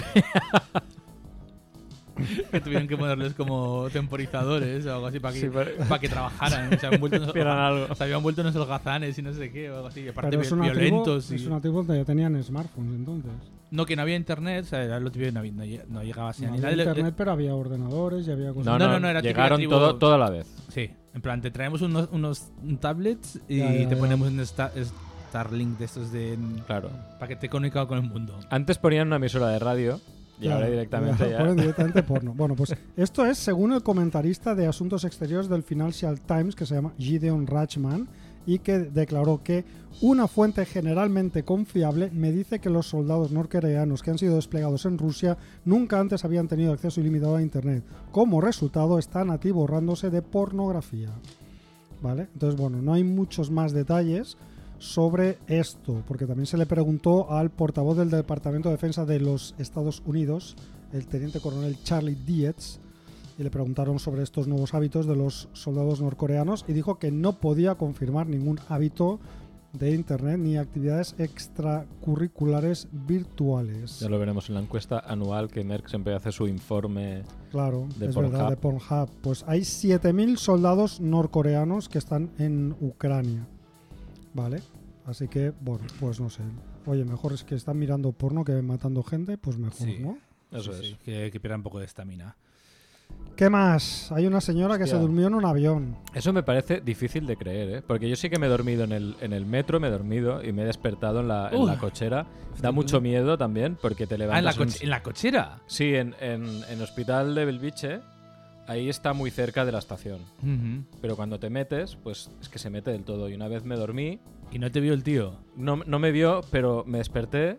Que tuvieron que ponerles como temporizadores o algo así para que, Sí, pero- que trabajaran. Se habían vuelto unos, Hicieran algo. se habían vuelto unos holgazanes y no sé qué o algo así. Y aparte Pero es una tribu, violentos. es Y... una tribu donde ya tenían smartphones entonces. No, que no había internet, o sea, era lo típico, no llegaba así No ni había nada. internet, pero había ordenadores y había cosas. No, No, no, no, no, era típica llegaron tribu- todo a la vez. Sí, en plan, te traemos unos tablets y Ya, te ya. ponemos un Starlink de estos de Claro. para que esté conectado con el mundo. Antes ponían una emisora de radio y Claro, ahora directamente ya. ponen directamente porno. Bueno, pues esto es según el comentarista de Asuntos Exteriores del Financial Times, que se llama Gideon Rachman, y que declaró que una fuente generalmente confiable me dice que los soldados norcoreanos que han sido desplegados en Rusia nunca antes habían tenido acceso ilimitado a Internet. Como resultado, están atiborrándose de pornografía. ¿Vale? Entonces, bueno, no hay muchos más detalles sobre esto, porque también se le preguntó al portavoz del Departamento de Defensa de los Estados Unidos, el teniente coronel Charlie Dietz, y le preguntaron sobre estos nuevos hábitos de los soldados norcoreanos y dijo que no podía confirmar ningún hábito de Internet ni actividades extracurriculares virtuales. Ya lo veremos en la encuesta anual que Merck siempre hace su informe. Claro, de es Pornhub. verdad, de Pornhub. Pues hay 7.000 soldados norcoreanos que están en Ucrania. ¿Vale? Así que, bueno, pues no sé. Oye, mejor es que están mirando porno que matando gente, pues mejor, Sí. ¿no? Eso Sí, es. sí, que pierda un poco de estamina. ¿Qué más? Hay una señora que Hostia. se durmió en un avión. Eso me parece difícil de creer, ¿eh? Porque yo sí que me he dormido en el metro, me he dormido y me he despertado en la cochera. Da mucho miedo también porque te Ah, levantas. en la cochera. Sí, en Hospital de Belviche, ahí está muy cerca de la estación. Pero cuando te metes, pues es que se mete del todo. Y una vez me dormí, Y no te vio el tío. no me vio, pero me desperté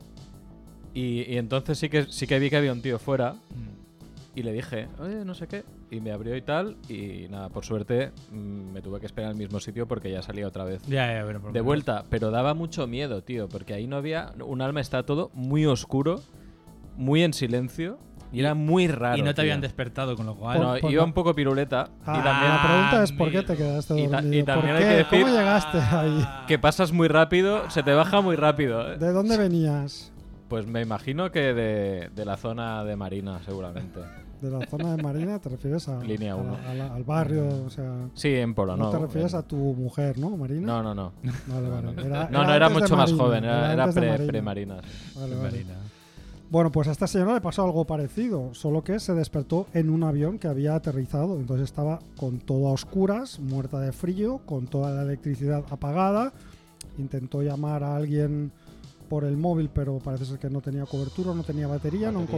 y entonces sí que vi que había un tío fuera. Y le dije, oye, no sé qué. Y me abrió y tal. Y nada, por suerte me tuve que esperar en el mismo sitio porque ya salía otra vez. Ya, bueno, por lo De menos. vuelta, pero daba mucho miedo, tío. Porque ahí no había un alma, está todo muy oscuro, muy en silencio. Y era muy raro. Y no te tío. habían despertado, con lo cual. No, Por- iba un poco piruleta. Ah, y también la pregunta es ¿por qué amigo. te quedaste Y dormido? también ¿Por hay qué? que decir- ¿Cómo llegaste ahí? que pasas muy rápido, se te baja muy rápido. ¿eh? ¿De dónde venías? Pues me imagino que de la zona de Marina, seguramente. ¿De la zona de Marina? ¿Te refieres a, Línea a la- uno. al barrio? O sea, Sí, en Polo, no ¿no? te refieres a tu mujer, ¿no, Marina? No, no, no. Vale, vale. No, no, era antes de mucho más Marina, joven, era antes de Marina. pre-marinas. Vale, vale. Bueno, pues a esta señora le pasó algo parecido, solo que se despertó en un avión que había aterrizado. Entonces estaba con todo a oscuras, muerta de frío, con toda la electricidad apagada. Intentó llamar a alguien por el móvil, pero parece ser que no tenía cobertura, no tenía batería, no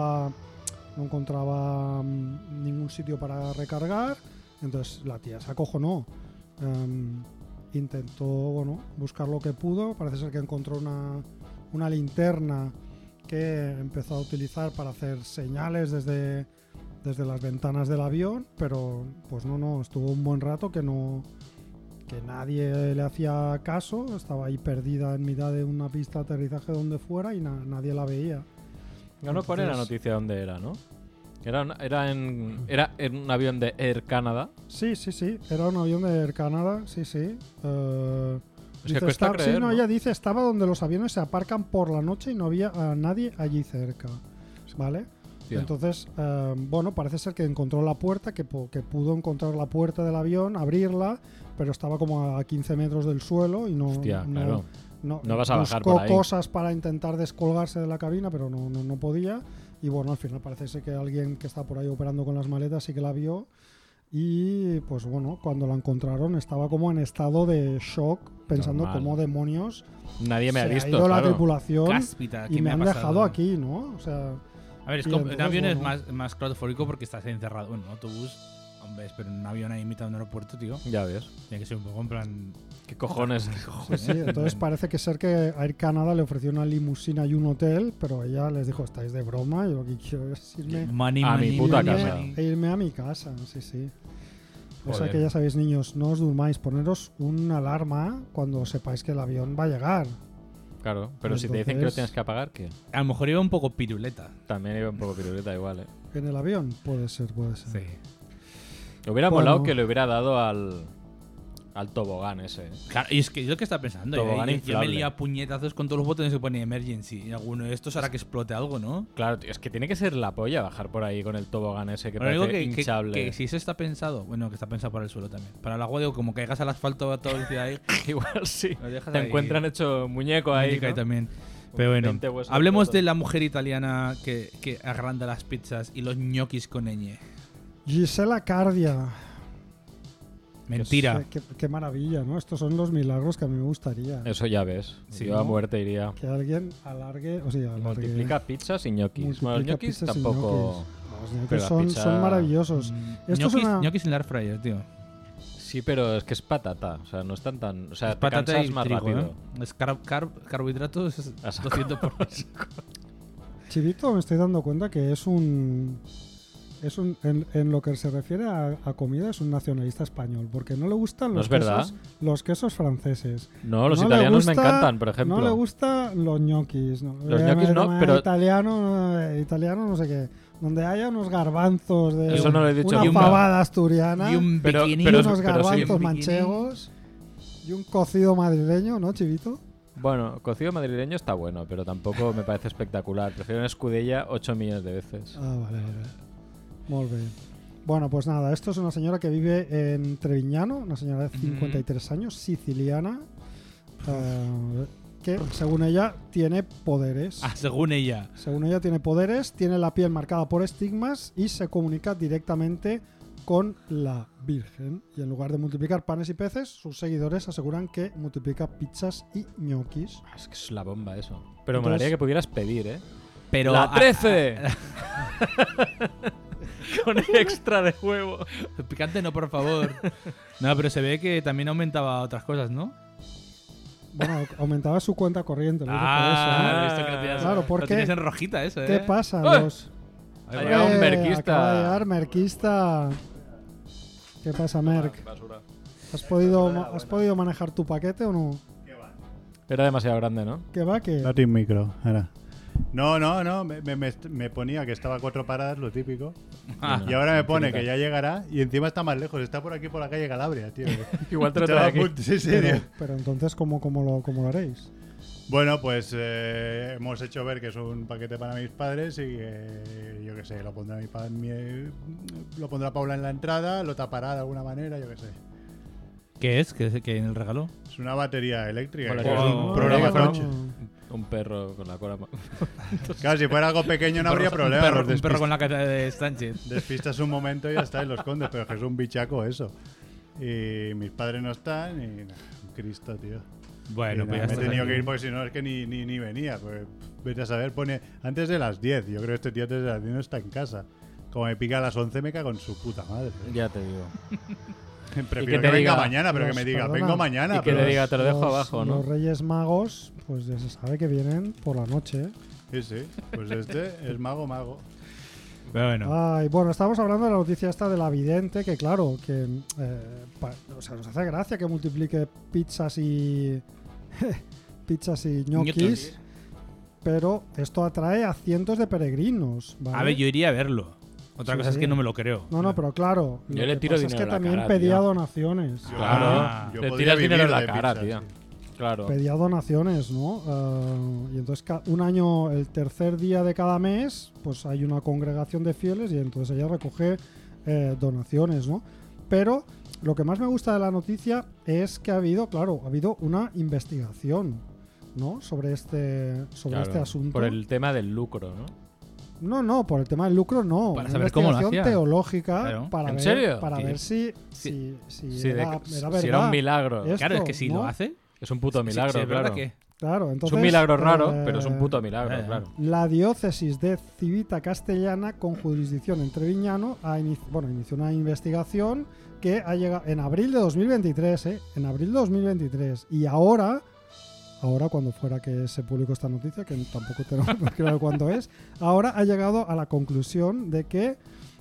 encontraba ningún sitio para recargar. Entonces la tía se acojonó. Intentó, bueno, buscar lo que pudo. Parece ser que encontró una linterna que empezó a utilizar para hacer señales desde las ventanas del avión, pero pues no, estuvo un buen rato que nadie le hacía caso, estaba ahí perdida en mitad de una pista de aterrizaje donde fuera y nadie la veía. No pone la noticia dónde era, ¿no? Era en un avión de Air Canada. Sí, era un avión de Air Canada, sí. Es que Dice, cuesta creer, ¿no? ella dice, estaba donde los aviones se aparcan por la noche y no había a nadie allí cerca, ¿vale? Tío. Entonces, bueno, parece ser que encontró la puerta, que pudo encontrar la puerta del avión, abrirla, pero estaba como a 15 metros del suelo y Hostia, claro. No vas a bajar buscó por ahí. cosas para intentar descolgarse de la cabina, pero no podía. Y bueno, al final parece ser que alguien que está por ahí operando con las maletas sí que la vio. Y pues bueno, cuando la encontraron estaba como en estado de shock, pensando Normal. cómo demonios Nadie me ha se visto, ha ido la claro. tripulación Cáspita, ¿qué y me ha han pasado? dejado aquí, ¿no? O sea, A ver, es Y que en entonces, avión es bueno. más claustrofóbico porque estás encerrado. Bueno, en autobús, hombre, pero en un avión ahí en mitad de un aeropuerto, tío, Ya ves. tiene que ser un poco en plan... ¿Qué cojones? sí, entonces parece que ser que Air Canada le ofreció una limusina y un hotel, pero ella les dijo, estáis de broma, yo lo que quiero es irme Money, A mi puta irme- casa. e irme a mi casa, sí. O sea Joder. que ya sabéis, niños, no os durmáis, poneros una alarma cuando sepáis que el avión va a llegar. Claro, pero si te dicen que lo Entonces- tienes que apagar, ¿qué? A lo mejor iba un poco piruleta. También iba un poco piruleta igual, ¿eh? En el avión puede ser. Sí. Hubiera Bueno. molado que le hubiera dado al tobogán ese. ¿eh? Claro, y es que yo que estaba pensando, Tobogán yo me inflable. lía puñetazos con todos los botones que pone emergency. Y alguno de estos hará que explote algo, ¿no? Claro, tío, es que tiene que ser la polla bajar por ahí con el tobogán ese que Pero digo parece que hinchable. si eso está pensado, bueno, que está pensado para el suelo también. Para el agua, digo, como caigas al asfalto a toda velocidad ahí, Igual sí. lo dejas Te ahí. encuentran hecho muñeco ahí. Muñeca ahí ¿no? también. Pero bueno, 20 huesos hablemos rotos. de la mujer italiana que agranda las pizzas y los ñoquis con ñ. Gisela Cardia. Mentira. Qué maravilla, ¿no? Estos son los milagros que a mí me gustaría. Eso ya ves. Sí, Yo a ¿no? muerte iría. Que alguien alargue, o sea, alargue. Multiplica pizzas y ñoquis. Bueno, los Multiplica ñoquis pizzas y tampoco. ñoquis. Los ñoquis Pero la son, pizza- son maravillosos. Esto es ñoquis, una- ñoquis en la air fryer, tío. Sí, pero es que es patata. O sea, no están tan. O sea, Es te patata cansas y más trigo, rápido. ¿eh? Es carbohidratos es A saco. 200 por Chivito, me estoy dando cuenta que es un en lo que se refiere a comida es un nacionalista español, porque no le gustan ¿No los es verdad? los quesos franceses. No, los No le italianos me gusta- encantan, por ejemplo. No le gustan los ñoquis. No. Los ñoquis no, pero- Italiano no sé qué. Donde haya unos garbanzos de Eso no lo he dicho una nunca. pavada asturiana Y un Pero- bikini. y pero- unos sí, garbanzos un bikini. manchegos y un cocido madrileño, ¿no, Chivito? Bueno, cocido madrileño está bueno, pero tampoco me parece espectacular. Prefiero una escudella 8 millones de veces. Ah, vale. Muy bien. Bueno, pues nada, esto es una señora que vive en Treviñano, una señora de 53 años, siciliana, que según ella tiene poderes. Ah, según ella. Según ella tiene poderes, tiene la piel marcada por estigmas y se comunica directamente con la Virgen. Y en lugar de multiplicar panes y peces, sus seguidores aseguran que multiplica pizzas y ñoquis. Es que es la bomba eso. Pero Entonces- molaría que pudieras pedir, ¿eh? Pero ¡La 13! Con extra de huevo. Picante no, por favor. No, pero se ve que también aumentaba otras cosas, ¿no? Bueno, aumentaba su cuenta corriente. lo digo Ah, visto que lo tenías, Claro, lo porque- tenías en rojita eso, por eso, ¿eh? ¿Qué pasa? ¡Ah! Los... Ha llegado un merquista. Acaba de llegar merquista. ¿Qué pasa, Merck? ¿Has podido manejar tu paquete o no? Era demasiado grande, ¿no? ¿Qué va? ¿Qué? Date un micro, ahora. No, me ponía que estaba a 4 paradas, lo típico. Ah, Y ahora me pone infinita. que ya llegará y encima está más lejos, está por aquí por la calle Calabria, tío. Igual te lo Estaba trae a aquí. punto- sí, sí, Pero, tío. pero entonces, ¿cómo lo haréis? Bueno, pues hemos hecho ver que es un paquete para mis padres y que, yo qué sé, lo pondrá lo pondrá Paula en la entrada, lo tapará de alguna manera, yo qué sé. ¿Qué es? ¿Qué en el regalo? Es una batería eléctrica, Vale, que es oh, un programa oh, coche. Un perro con la cola. Claro, si fuera algo pequeño no habría problema. Un los perro con la cara de Sánchez. Despistas un momento y ya está, y lo escondes, pero que es un bichaco eso. Y mis padres no están y nada, un Cristo, tío. Bueno, Y pues nada, ya me he está. tenido que ir porque si no es que ni venía. Pues, vete a saber, pone antes de las 10. Yo creo que este tío antes de las 10 no está en casa. Como me pica a las 11 me cago en su puta madre. ¿eh? Ya te digo. Prefiero te que venga diga- mañana, pero que Los- me diga, perdona, vengo mañana. y que pero- le diga, te lo dejo Los- abajo, ¿no? Los Reyes Magos, pues ya se sabe que vienen por la noche. Sí, pues este es mago. Pero bueno. Ay, bueno, estamos hablando de la noticia esta de la vidente, que claro, que o sea, nos hace gracia que multiplique pizzas y pizzas y ñoquis, pero esto atrae a cientos de peregrinos, ¿vale? A ver, yo iría a verlo. Otra Sí, cosa es sí. que no me lo creo. No, pero claro, Yo lo le que tiro pasa es dinero que en la también cara, pedía tío. donaciones. Claro, yo te podría tiras dinero en vivir la de cara, pizzas, tío. sí. Claro. Pedía donaciones, ¿no? Y entonces un año, el tercer día de cada mes, pues hay una congregación de fieles y entonces ella recoge donaciones, ¿no? Pero lo que más me gusta de la noticia es que ha habido una investigación, ¿no? Sobre este Claro, asunto. Por el tema del lucro, ¿no? No, por el tema del lucro no. Para Una saber cómo lo investigación hacía. teológica Claro. para ¿En ver, serio? para Sí. ver si Si era verdad. era un milagro. Es- Claro, es que esto, si ¿no? lo hace. Es un puto milagro, sí, es verdad claro. que. Claro, Es entonces, un milagro raro, eh, pero es un puto milagro, ya. claro. La diócesis de Civita Castellana, con jurisdicción en Treviñano, inició una investigación que ha llegado en abril de 2023, en abril de 2023. Y ahora cuando fuera que se publicó esta noticia, que tampoco tenemos muy claro cuándo es, ahora ha llegado a la conclusión de que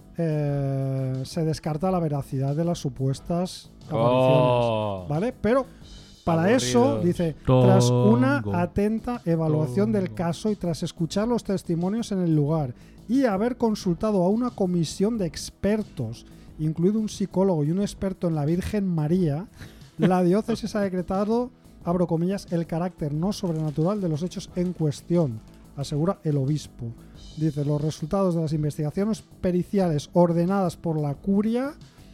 se descarta la veracidad de las supuestas apariciones. Oh. ¿Vale? Pero para Aburridos. eso, dice, tras una Tongo. atenta evaluación del Tongo. caso y tras escuchar los testimonios en el lugar y haber consultado a una comisión de expertos, incluido un psicólogo y un experto en la Virgen María, la diócesis ha decretado, abro comillas, el carácter no sobrenatural de los hechos en cuestión, asegura el obispo. Dice, los resultados de las investigaciones periciales ordenadas por la curia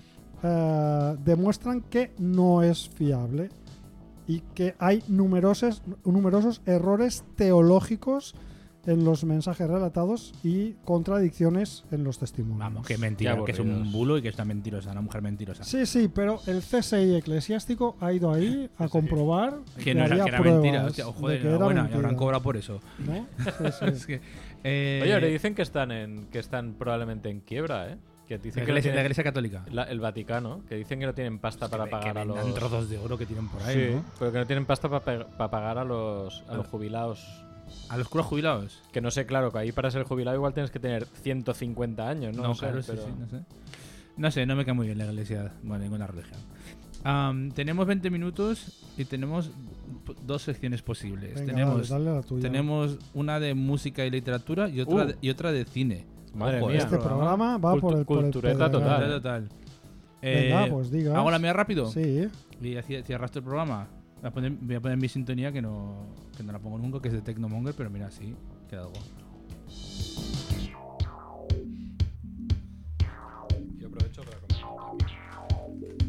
demuestran que no es fiable y que hay numerosos errores teológicos en los mensajes relatados y contradicciones en los testimonios. Vamos, que mentira, Qué que es un aburridos. bulo y que es una mentirosa, una mujer mentirosa. Sí, pero el CSI eclesiástico ha ido ahí a comprobar Que no era, había que era pruebas mentira. Hostia, de joder, que era enhorabuena, y mentira, habrán cobrado por eso. ¿no? Sí. Es que, Oye, le dicen que están probablemente en quiebra, ¿eh? Que dicen que no la tienen- iglesia católica. el Vaticano, que dicen que no tienen pasta para pagar a los... vendan trozos de oro que tienen por ahí, Sí, ¿no? pero que no tienen pasta para pagar a los jubilados. A los curas jubilados. Que no sé, claro, que ahí para ser jubilado igual tienes que tener 150 años, ¿no? No, No sé, claro, pero... sí, no sé. No sé, no me cae muy bien la iglesia, bueno, ninguna religión. Tenemos 20 minutos y tenemos dos secciones posibles. Venga, tenemos dale a la tuya. tenemos una de música y literatura y otra de cine. Madre Ojo, mía. Este programa va por el Cultureta pedregal. total. Total. Venga, pues digas. ¿Hago la mía rápido? Sí. Y cierras el programa. Voy a poner mi sintonía que no la pongo nunca, que es de Tecnomonger, pero mira, sí, queda algo. Yo aprovecho para comentar.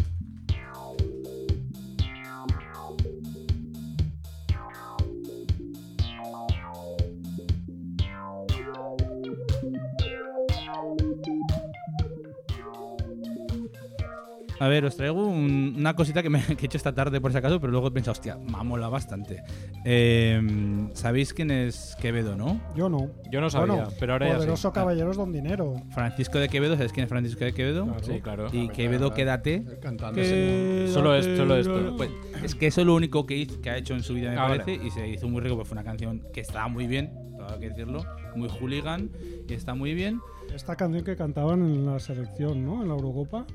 A ver, os traigo una cosita que he hecho esta tarde por si acaso, pero luego he pensado, hostia, me ha molado bastante. ¿Sabéis quién es Quevedo, no? Yo no. Yo no sabía, Bueno, pero ahora ya Poderoso sí. Caballeros Don Dinero. Francisco de Quevedo, ¿sabéis quién es Francisco de Quevedo? Sí, claro. Y Quevedo, quédate. Cantando ese- Solo esto. Pues, es que eso es lo único que ha hecho en su vida, me Ah, parece, y se hizo muy rico, porque fue una canción que estaba muy bien, todo hay que decirlo, muy hooligan, y está muy bien. Esta canción que cantaban en la selección, ¿no? En la Eurocopa.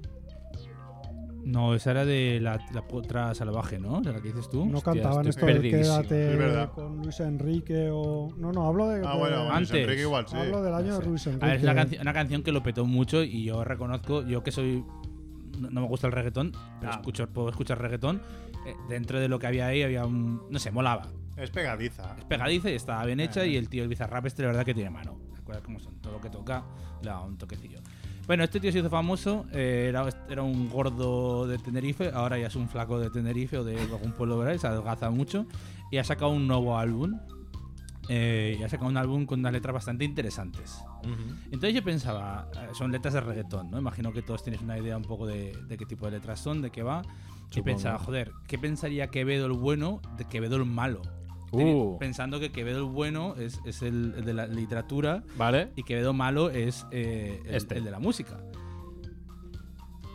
No, esa era de la potra salvaje, ¿no? ¿De la que dices tú? No Hostia, cantaban estoy esto de perdidísimo. Quédate Es verdad. con Luis Enrique o... No, hablo de... Ah, bueno, de- Antes. Luis Enrique igual, sí. Hablo del año No de sé. Luis Enrique. A ver, es una canción que lo petó mucho y yo reconozco, yo que soy... No me gusta el reggaetón, pero puedo escuchar reggaetón. Dentro de lo que había ahí había un... No sé, molaba. Es pegadiza. Es pegadiza y estaba bien hecha y el tío, el Bizarrap este, la verdad que tiene mano. ¿Te acuerdas cómo son? Todo lo que toca le da un toquecillo. Bueno, este tío se hizo famoso, era un gordo de Tenerife, ahora ya es un flaco de Tenerife o de algún pueblo, ¿verdad? Se adelgaza mucho y ha sacado un nuevo álbum. Y ha sacado un álbum con unas letras bastante interesantes. Ujú. Entonces yo pensaba, son letras de reggaetón, ¿no? Imagino que todos tenéis una idea un poco de qué tipo de letras son, de qué va. Y Supongo. pensaba, joder, ¿qué pensaría Quevedo el bueno de Quevedo el malo? Pensando que Quevedo el bueno es el de la literatura Vale. y Quevedo malo es Este. el de la música.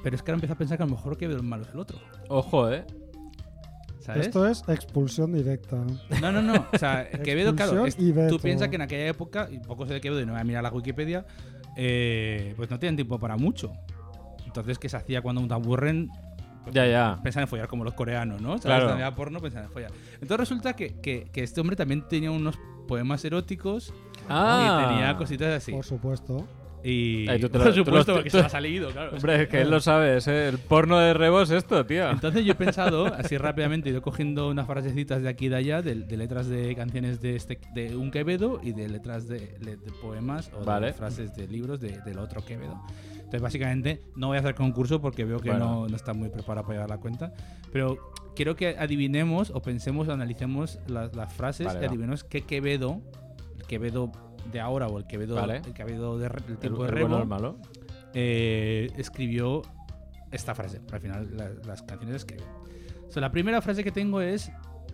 Pero es que ahora empiezo a pensar que a lo mejor Quevedo el malo es el otro. Ojo, ¿Sabes? Esto es expulsión directa. No. O sea, Quevedo, claro, Expulsión y veto. tú piensas que en aquella época, y poco sé de Quevedo y no voy a mirar la Wikipedia, pues no tienen tiempo para mucho. Entonces, ¿qué se hacía cuando te aburren? Ya. Pensan en follar como los coreanos, ¿no? Claro. Cuando veía porno pensan en follar. Entonces resulta que este hombre también tenía unos poemas eróticos y tenía cositas así. Por supuesto. Y Ay, tú te por lo- tú supuesto, lo- porque tú- se lo ha leído, claro. Hombre, es que él lo sabe, es el porno de Rebos esto, tío. Entonces yo he pensado, así rápidamente, he ido cogiendo unas frasecitas de aquí y de allá, de letras de canciones de un Quevedo y de letras de poemas o Vale. de frases de libros del otro Quevedo. Entonces básicamente no voy a hacer concurso porque veo que Bueno. no está muy preparado para llevar la cuenta, pero quiero que adivinemos o pensemos o analicemos las frases Vale, y va. adivinemos qué Quevedo, el Quevedo de ahora o el Quevedo, Vale. el Quevedo del El, tiempo de el Rebo, bueno o el malo. escribió esta frase. Al final las canciones escriben. La primera frase que tengo es...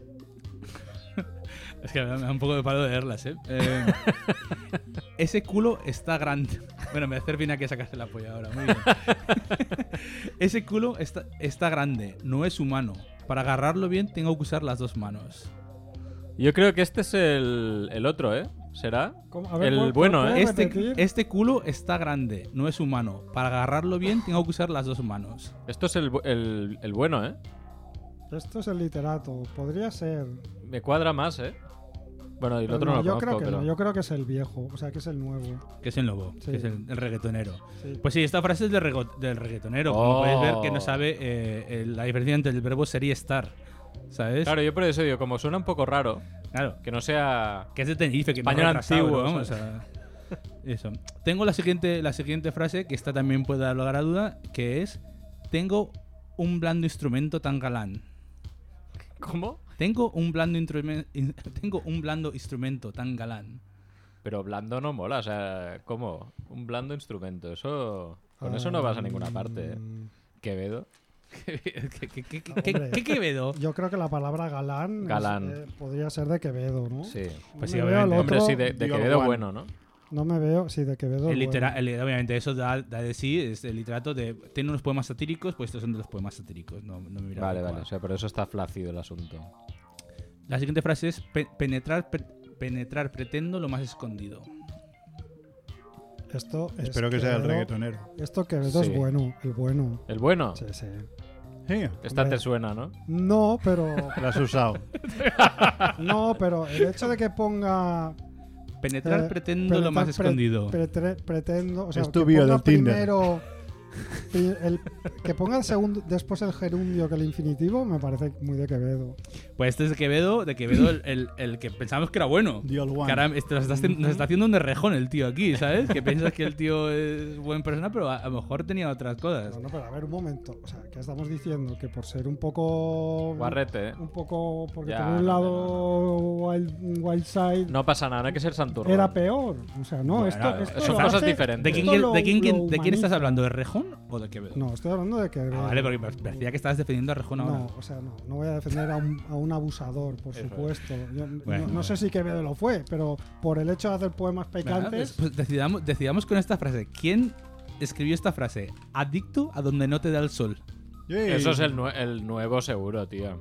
es que me da un poco de palo de leerlas, ¿eh? Ese culo está grande. Bueno, me hace bien aquí a sacarse la polla ahora. Muy bien. Ese culo está grande, no es humano. Para agarrarlo bien tengo que usar las dos manos. Yo creo que este es el otro, ¿Será? ¿Cómo? A ver, El ¿puedes- bueno, puedes repetir? Este culo está grande, no es humano. Para agarrarlo bien tengo que usar las dos manos. Esto es el bueno, Esto es el literato. Podría ser. Me cuadra más, Bueno, y el Pero otro no lo yo conozco, creo que pero... no. Yo creo que es el viejo. O sea, que es el nuevo. Que es el lobo, Sí. que es el reggaetonero. Sí. Pues sí, esta frase es del reggaetonero. Como Oh. podéis ver, que no sabe la diferencia entre el verbo ser y estar. ¿Sabes? Claro, yo por eso digo, como suena un poco raro, Claro. que no sea... Que es de Tenerife, que Español no es retrasado, antiguo, ¿no? ¿sabes? O sea, eso. Tengo la siguiente frase, que esta también puede dar lugar a duda, que es: tengo un blando instrumento tan galán. ¿Cómo? Tengo un blando instrumento tan galán. Pero blando no mola, o sea, ¿cómo? Un blando instrumento, eso... Con eso no vas a ninguna parte, Quevedo. ¿Qué Quevedo? Yo creo que la palabra galán, Galán. podría ser de Quevedo, ¿no? Sí. Pues No sí, me veo al obviamente. Hombre, otro- sí, de Diego Quevedo Juan. bueno, ¿no? No me veo, sí, de Quevedo. El bueno. obviamente eso da de sí, es el literato de... Tiene unos poemas satíricos, pues estos son de los poemas satíricos. No me mira Vale, cuál. vale, o sea, por eso está flácido el asunto. La siguiente frase es: penetrar pretendo lo más escondido. Esto es Espero que sea el Quevedo. reggaetonero. Esto Quevedo Sí. es bueno, el bueno. ¿El bueno? Sí, sí. Sí, Esta Hombre. te suena, ¿no? No, pero lo has usado. no, pero el hecho de que ponga Penetrar pretendo lo penetrar más escondido. pretendo, o sea, Es tu que bio ponga del Tinder. primero que ponga el segundo, después el gerundio que el infinitivo, me parece muy de Quevedo. Pues este es de Quevedo el que pensábamos que era bueno. The old one. Que ahora nos está haciendo un rejón el tío aquí, ¿sabes? Que piensas que el tío es buena persona, pero a lo mejor tenía otras cosas. No, pero a ver un momento, o sea, ¿qué estamos diciendo? Que por ser un poco Guarrete, ¿eh? un poco porque Ya, por un no, lado Wild Side No pasa nada, no hay que ser santurrón. era peor, o sea, no, Bueno, esto son lo cosas hace- diferentes. ¿De quién, esto lo- de quién lo estás humaniza. hablando? ¿De Rejón o de Quevedo? No, estoy hablando de Quevedo. Ah, vale, porque me parecía que estabas defendiendo a Rejón ahora. No, o sea, no voy a defender a un abusador, por Eso es. supuesto. Yo Bueno. no sé si Quevedo lo fue, pero por el hecho de hacer poemas Venga, picantes, pues decidamos con esta frase. ¿Quién escribió esta frase? Adicto a donde no te da el sol. Sí. Eso es el nuevo seguro, tío.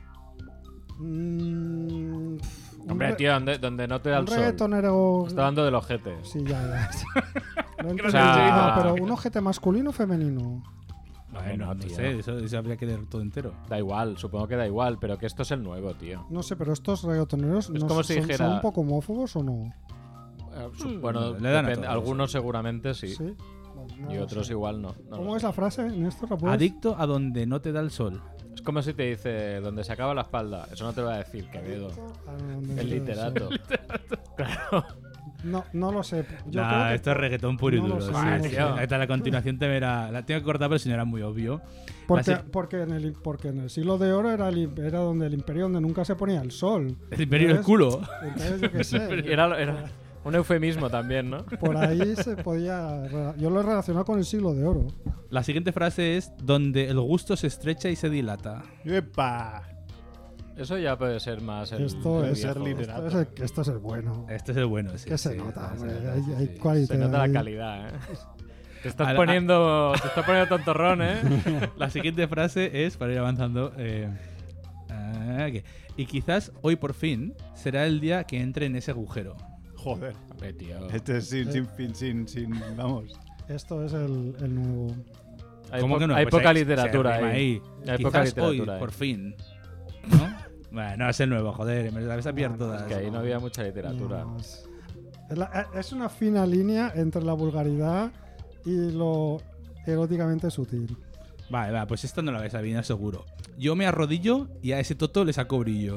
un Hombre, tío, donde no te da un el sol. reggaetonero. Está hablando del ojete. Sí, ya. Lo he entendido. O sea- No, pero un ojete masculino o femenino. Bueno, no tío. sé, eso habría que leer todo entero. Da igual, supongo que da igual, pero que esto es el nuevo, tío. No sé, pero estos reggaetoneros Es no como son, si dijera- son un poco homófobos o no. Bueno, le dan a depende, todos. algunos seguramente sí. Bueno, no Y lo otros sé. igual no. No ¿Cómo lo es sé. la frase, Néstor? ¿La puedes? Adicto a donde no te da el sol. Es como si te dice donde se acaba la espalda. Eso no te lo va a decir, Quevedo. Ah, no, El literato. Claro. No lo sé. Yo Nah, creo que esto es reggaetón puro y no lo duro. sé, Sí, no lo tío. sé. Ahí está, la continuación te verá. La tengo que cortar, pero si no era muy obvio. porque, Así- porque en el siglo de oro era donde el imperio donde nunca se ponía el sol. El imperio del Entonces- culo. Entonces, yo qué sé. Era un eufemismo también, ¿no? Por ahí se podía. Yo lo he relacionado con el siglo de oro. La siguiente frase es: donde el gusto se estrecha y se dilata. ¡Epa! Eso ya puede ser más el Esto puede es, ser viejo. literato. esto es el bueno. Este es el bueno, sí. Que se sí, nota, sí, hombre. sí, Hay sí. quality Se nota ahí. la calidad, ¿eh? Te estás poniendo tontorrón, ¿eh? La siguiente frase es, para ir avanzando, y quizás hoy por fin será el día que entre en ese agujero. Joder. Hombre, tío. Este es sin fin, sin. Vamos. Esto es el nuevo. ¿Cómo que no? Hay Pues poca se literatura rima ahí. Hay Quizás poca literatura hoy ahí. por fin. ¿No? Bueno, no es el nuevo, joder, me la vais a pillar todas. Es que ahí no había mucha literatura. No, es una fina línea entre la vulgaridad y lo eróticamente sutil. Vale, pues esta no la vais a adivinar seguro. Yo me arrodillo y a ese toto le saco brillo.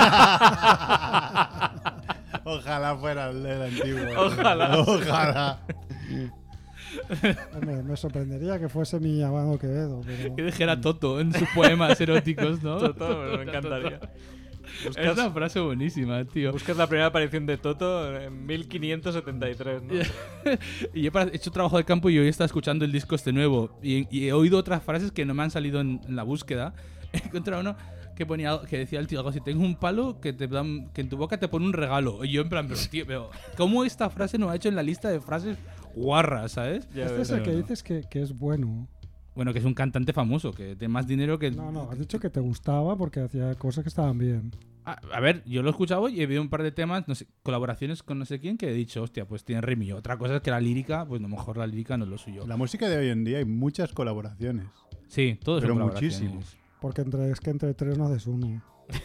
Ojalá fuera el antiguo. Ojalá. Hombre, me sorprendería que fuese mi Abando Quevedo, pero... Que dijera Toto en sus poemas eróticos, ¿no? Toto, me encantaría. Es una frase buenísima, tío. Buscas la primera aparición de Toto en 1573, ¿no? Y yo he hecho trabajo de campo y hoy estaba escuchando el disco este nuevo y he oído otras frases que no me han salido en la búsqueda. He encontrado uno que decía el tío algo así: tengo un palo que en tu boca te pone un regalo. Y yo en plan, pero tío, ¿cómo esta frase no ha hecho en la lista de frases guarras, ¿sabes? Ya Este ves. es el que dices que es bueno. Bueno, que es un cantante famoso, que tiene más dinero que... No, has dicho que te gustaba porque hacía cosas que estaban bien. A ver, yo lo he escuchado y he visto un par de temas, no sé, colaboraciones con no sé quién, que he dicho, hostia, pues tiene ritmo. Otra cosa es que la lírica, pues a lo mejor la lírica no es lo suyo. La música de hoy en día hay muchas colaboraciones. Sí, todos Pero son colaboraciones. muchísimos. Porque entre tres no haces uno.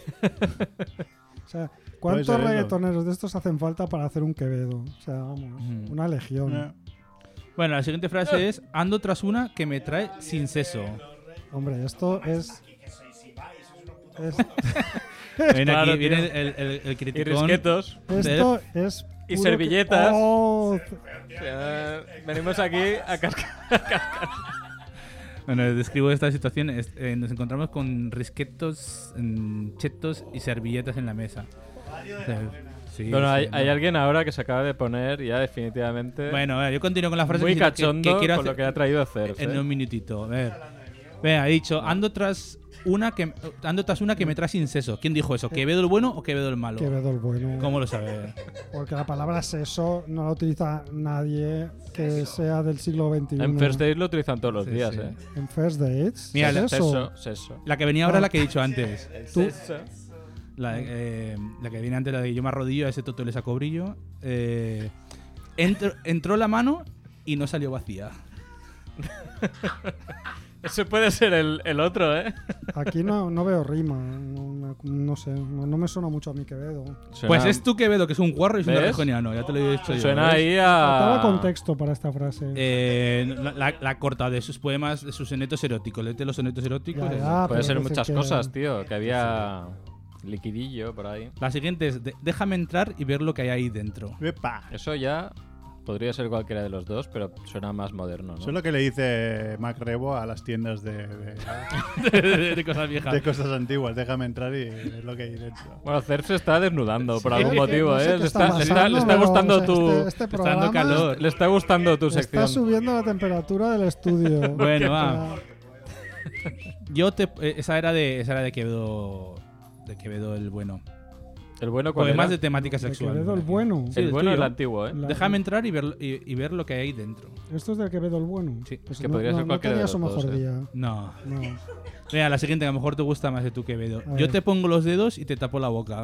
O sea, Puede ¿cuántos ser eso. reggaetoneros de estos hacen falta para hacer un Quevedo? O sea, vamos, una legión. Bueno, la siguiente frase es: ando tras una que me trae sin seso. Hombre, esto es... Viene Claro, aquí, tío. viene el Y criticón. risquetos. Esto es... Y puro servilletas. Oh, O sea, venimos aquí a cascar. Bueno, describo esta situación. Nos encontramos con risquetos, chetos y servilletas en la mesa. O sea, sí, Bueno, sí, hay no. alguien ahora que se acaba de poner ya definitivamente Bueno, a ver, yo continúo con la frase muy diciendo cachondo que quiero con hacer lo que ha traído a hacer. en un minutito. A ver. Venga, ha dicho: ando tras una que me trae sin seso. ¿Quién dijo eso? ¿Quevedo el bueno o Quevedo el malo? Quevedo el bueno. ¿Cómo lo sabes? Porque la palabra seso no la utiliza nadie que sea del siglo XXI. En First Days lo utilizan todos los Sí, días, sí. ¿eh? En First Dates. Mira, ¿qué es eso? Seso. La que venía ahora es la que he dicho antes. Tú- Seso. La que viene antes, la de yo me arrodillo, a ese toto le saco brillo. Entró la mano y no salió vacía. Ese puede ser el otro, ¿eh? Aquí no veo rima. No sé. No me suena mucho a mi Quevedo. Pues es tu Quevedo, que es un guarro y es un ¿Ves? argoniano. Ya te lo he dicho yo. Suena ¿ves? ahí Faltaba a... contexto para esta frase. La corta de sus poemas, de sus sonetos eróticos. Léete los sonetos eróticos. Ya, y- ya. Puede pero ser que muchas que- cosas, tío. Que había liquidillo por ahí. La siguiente es: déjame entrar y ver lo que hay ahí dentro. ¡Epa! Eso ya podría ser cualquiera de los dos, pero suena más moderno, ¿no? Eso es lo que le dice Mac Rebo a las tiendas de Cosas viejas. de cosas antiguas. Déjame entrar y ver lo que hay dentro. Bueno, Cerf se está desnudando por Sí, algún motivo, no sé ¿eh? qué Le está pasando, le está pero, gustando o sea, tu... Este Está dando programa calor. Le está gustando tu está sección. subiendo la temperatura del estudio. Bueno, O va. sea, Esa era de Quevedo. De Quevedo el bueno. El bueno con Poemas de temática de sexual. Quevedo el bueno. Sí, el el bueno tuyo. el antiguo, ¿eh? La- Déjame entrar y ver lo que hay dentro. Esto es de Quevedo el bueno. Sí. Pues Es que podría ser cualquiera tenía de su los mejor dos, ¿eh? día. No. No. Mira, la siguiente, que a lo mejor te gusta más de tu Quevedo. A Yo ver. te pongo los dedos y te tapo la boca.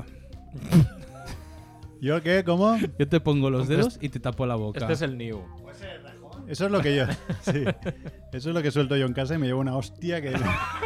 ¿Yo qué? ¿Cómo? Yo te pongo los dedos y te tapo la boca. Este es el new. Eso es lo que yo. Sí. Eso es lo que suelto yo en casa y me llevo una hostia que.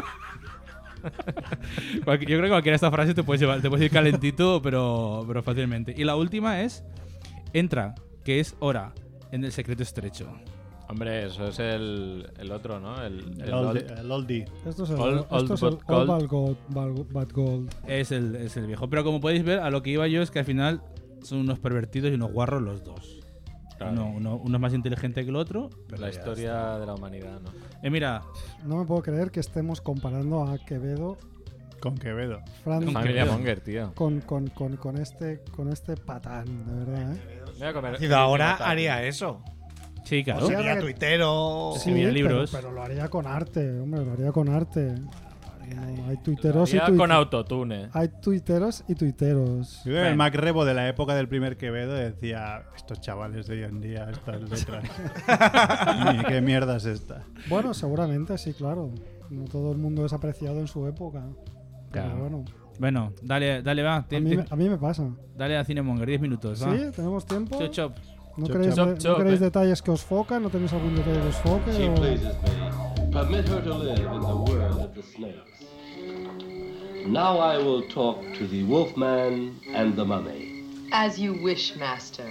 Yo creo que cualquiera de estas frases te puedes ir calentito, pero fácilmente. Y la última es: entra, que es hora, en el secreto estrecho. Hombre, eso es el otro, ¿no? El oldie. Esto es el Old esto es el but gold. Old Bad Gold. Es el viejo. Pero como podéis ver, a lo que iba yo es que al final son unos pervertidos y unos guarros los dos. Claro. Uno es más inteligente que el otro. Pero La ya historia de la humanidad, ¿no? está. Mira, No me puedo creer que estemos comparando a Quevedo, Con Quevedo. Fran, Familia Monger, tío. con este patán, de verdad, ¿eh? Voy a comer. Y ahora haría eso. sí, claro. O sea, Sería que- tuitero. Sí, mira, libros. Pero lo haría con arte, hombre, lo haría con arte. No, hay tuiteros y Ya con autotune. Hay tuiteros y tuiteros. Yo creo que el Mac Rebo de la época del primer Quevedo decía: estos chavales de hoy en día, estas letras. Ni qué mierda es esta. Bueno, seguramente sí, claro. No todo el mundo es apreciado en su época. Pero Claro. bueno, Bueno, dale, va. a mí me pasa. Dale a Cinemonger, 10 minutos. Va. ¿Sí? ¿Tenemos tiempo? Chop, chop. ¿No Chop, queréis, chop, ¿no chop, queréis detalles que os focan? ¿No tenéis algún detalle que os foque? She o- pleases me. Permit her to live in the world of the snakes. Now I will talk to the Wolfman and the Mummy. As you wish, Master.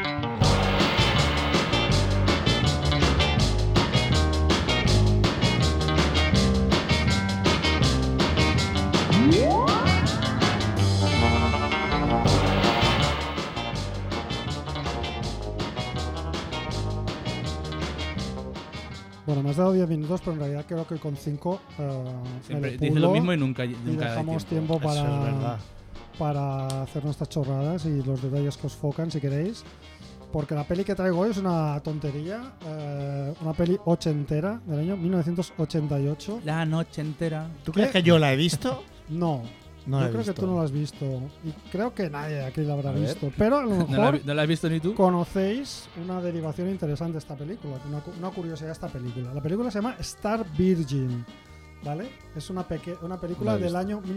Bueno, me has dado 10 minutos, pero en realidad creo que con 5 Siempre me lo dice pulo lo mismo y nunca y da dejamos tiempo. tiempo Eso es verdad. para hacer nuestras chorradas y los detalles que os focan, si queréis. Porque la peli que traigo hoy es una tontería, una peli ochentera del año 1988. La noche entera. ¿Tú crees que yo la he visto? No, No la yo he creo que visto. tú no la has visto y creo que nadie de aquí la habrá A ver. visto. Pero a lo ¿No mejor la has visto ni tú? conocéis una derivación interesante de esta película, una curiosidad de esta película. La película se llama Star Virgin, ¿vale? Es una película No la he del visto. año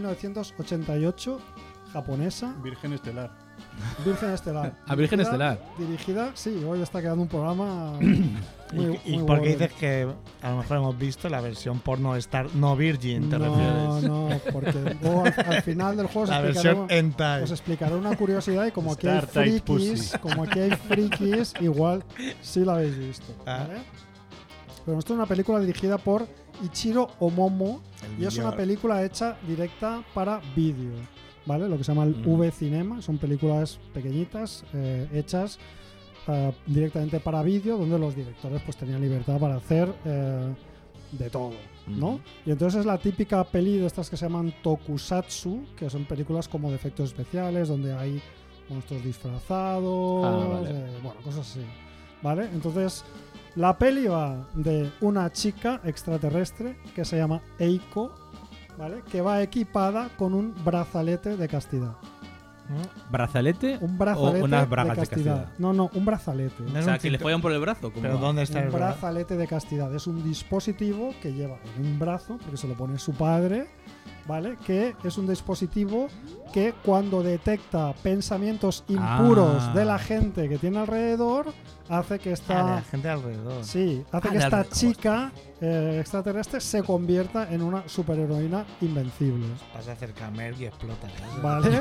1988, japonesa, Virgen Estelar. Virgen Estelar. A Virgen Dirigida- Estelar. Dirigida, sí, hoy está quedando un programa muy, ¿Y muy por qué bueno. dices que a lo mejor hemos visto la versión porno Star no Virgin, te No, refieres? no, porque luego al final del juego os La versión explicaré, hentai. os explicaré una curiosidad y como aquí Star hay Tight frikis, Pussy. como aquí hay frikis, igual sí la habéis visto. Ah. ¿vale? Pero esto es una película dirigida por Ichiro Omomo y es una película hecha directa para vídeo, ¿vale? Lo que se llama el V-Cinema, son películas pequeñitas hechas directamente para vídeo, donde los directores pues tenían libertad para hacer de todo, ¿no? Y entonces es la típica peli de estas que se llaman tokusatsu, que son películas como de efectos especiales, donde hay monstruos disfrazados, vale. bueno, cosas así, ¿vale? Entonces la peli va de una chica extraterrestre que se llama Eiko, ¿vale? Que va equipada con un brazalete de castidad. ¿Brazalete? Un brazalete o unas de bragas de castidad. castidad. No, un brazalete. No O es sea, un que le cinto- follan por el brazo. ¿cómo ¿Pero va? dónde está Un el brazo? brazalete de castidad es un dispositivo que lleva en un brazo, porque se lo pone su padre, ¿vale? Que es un dispositivo que cuando detecta pensamientos impuros de la gente que tiene alrededor, hace que Ah, de esta la gente alrededor. sí, hace Ah, que de esta alrededor. chica extraterrestre se convierta en una superheroína invencible. Pasa cerca a Merck y explota. ¿no? ¿Vale?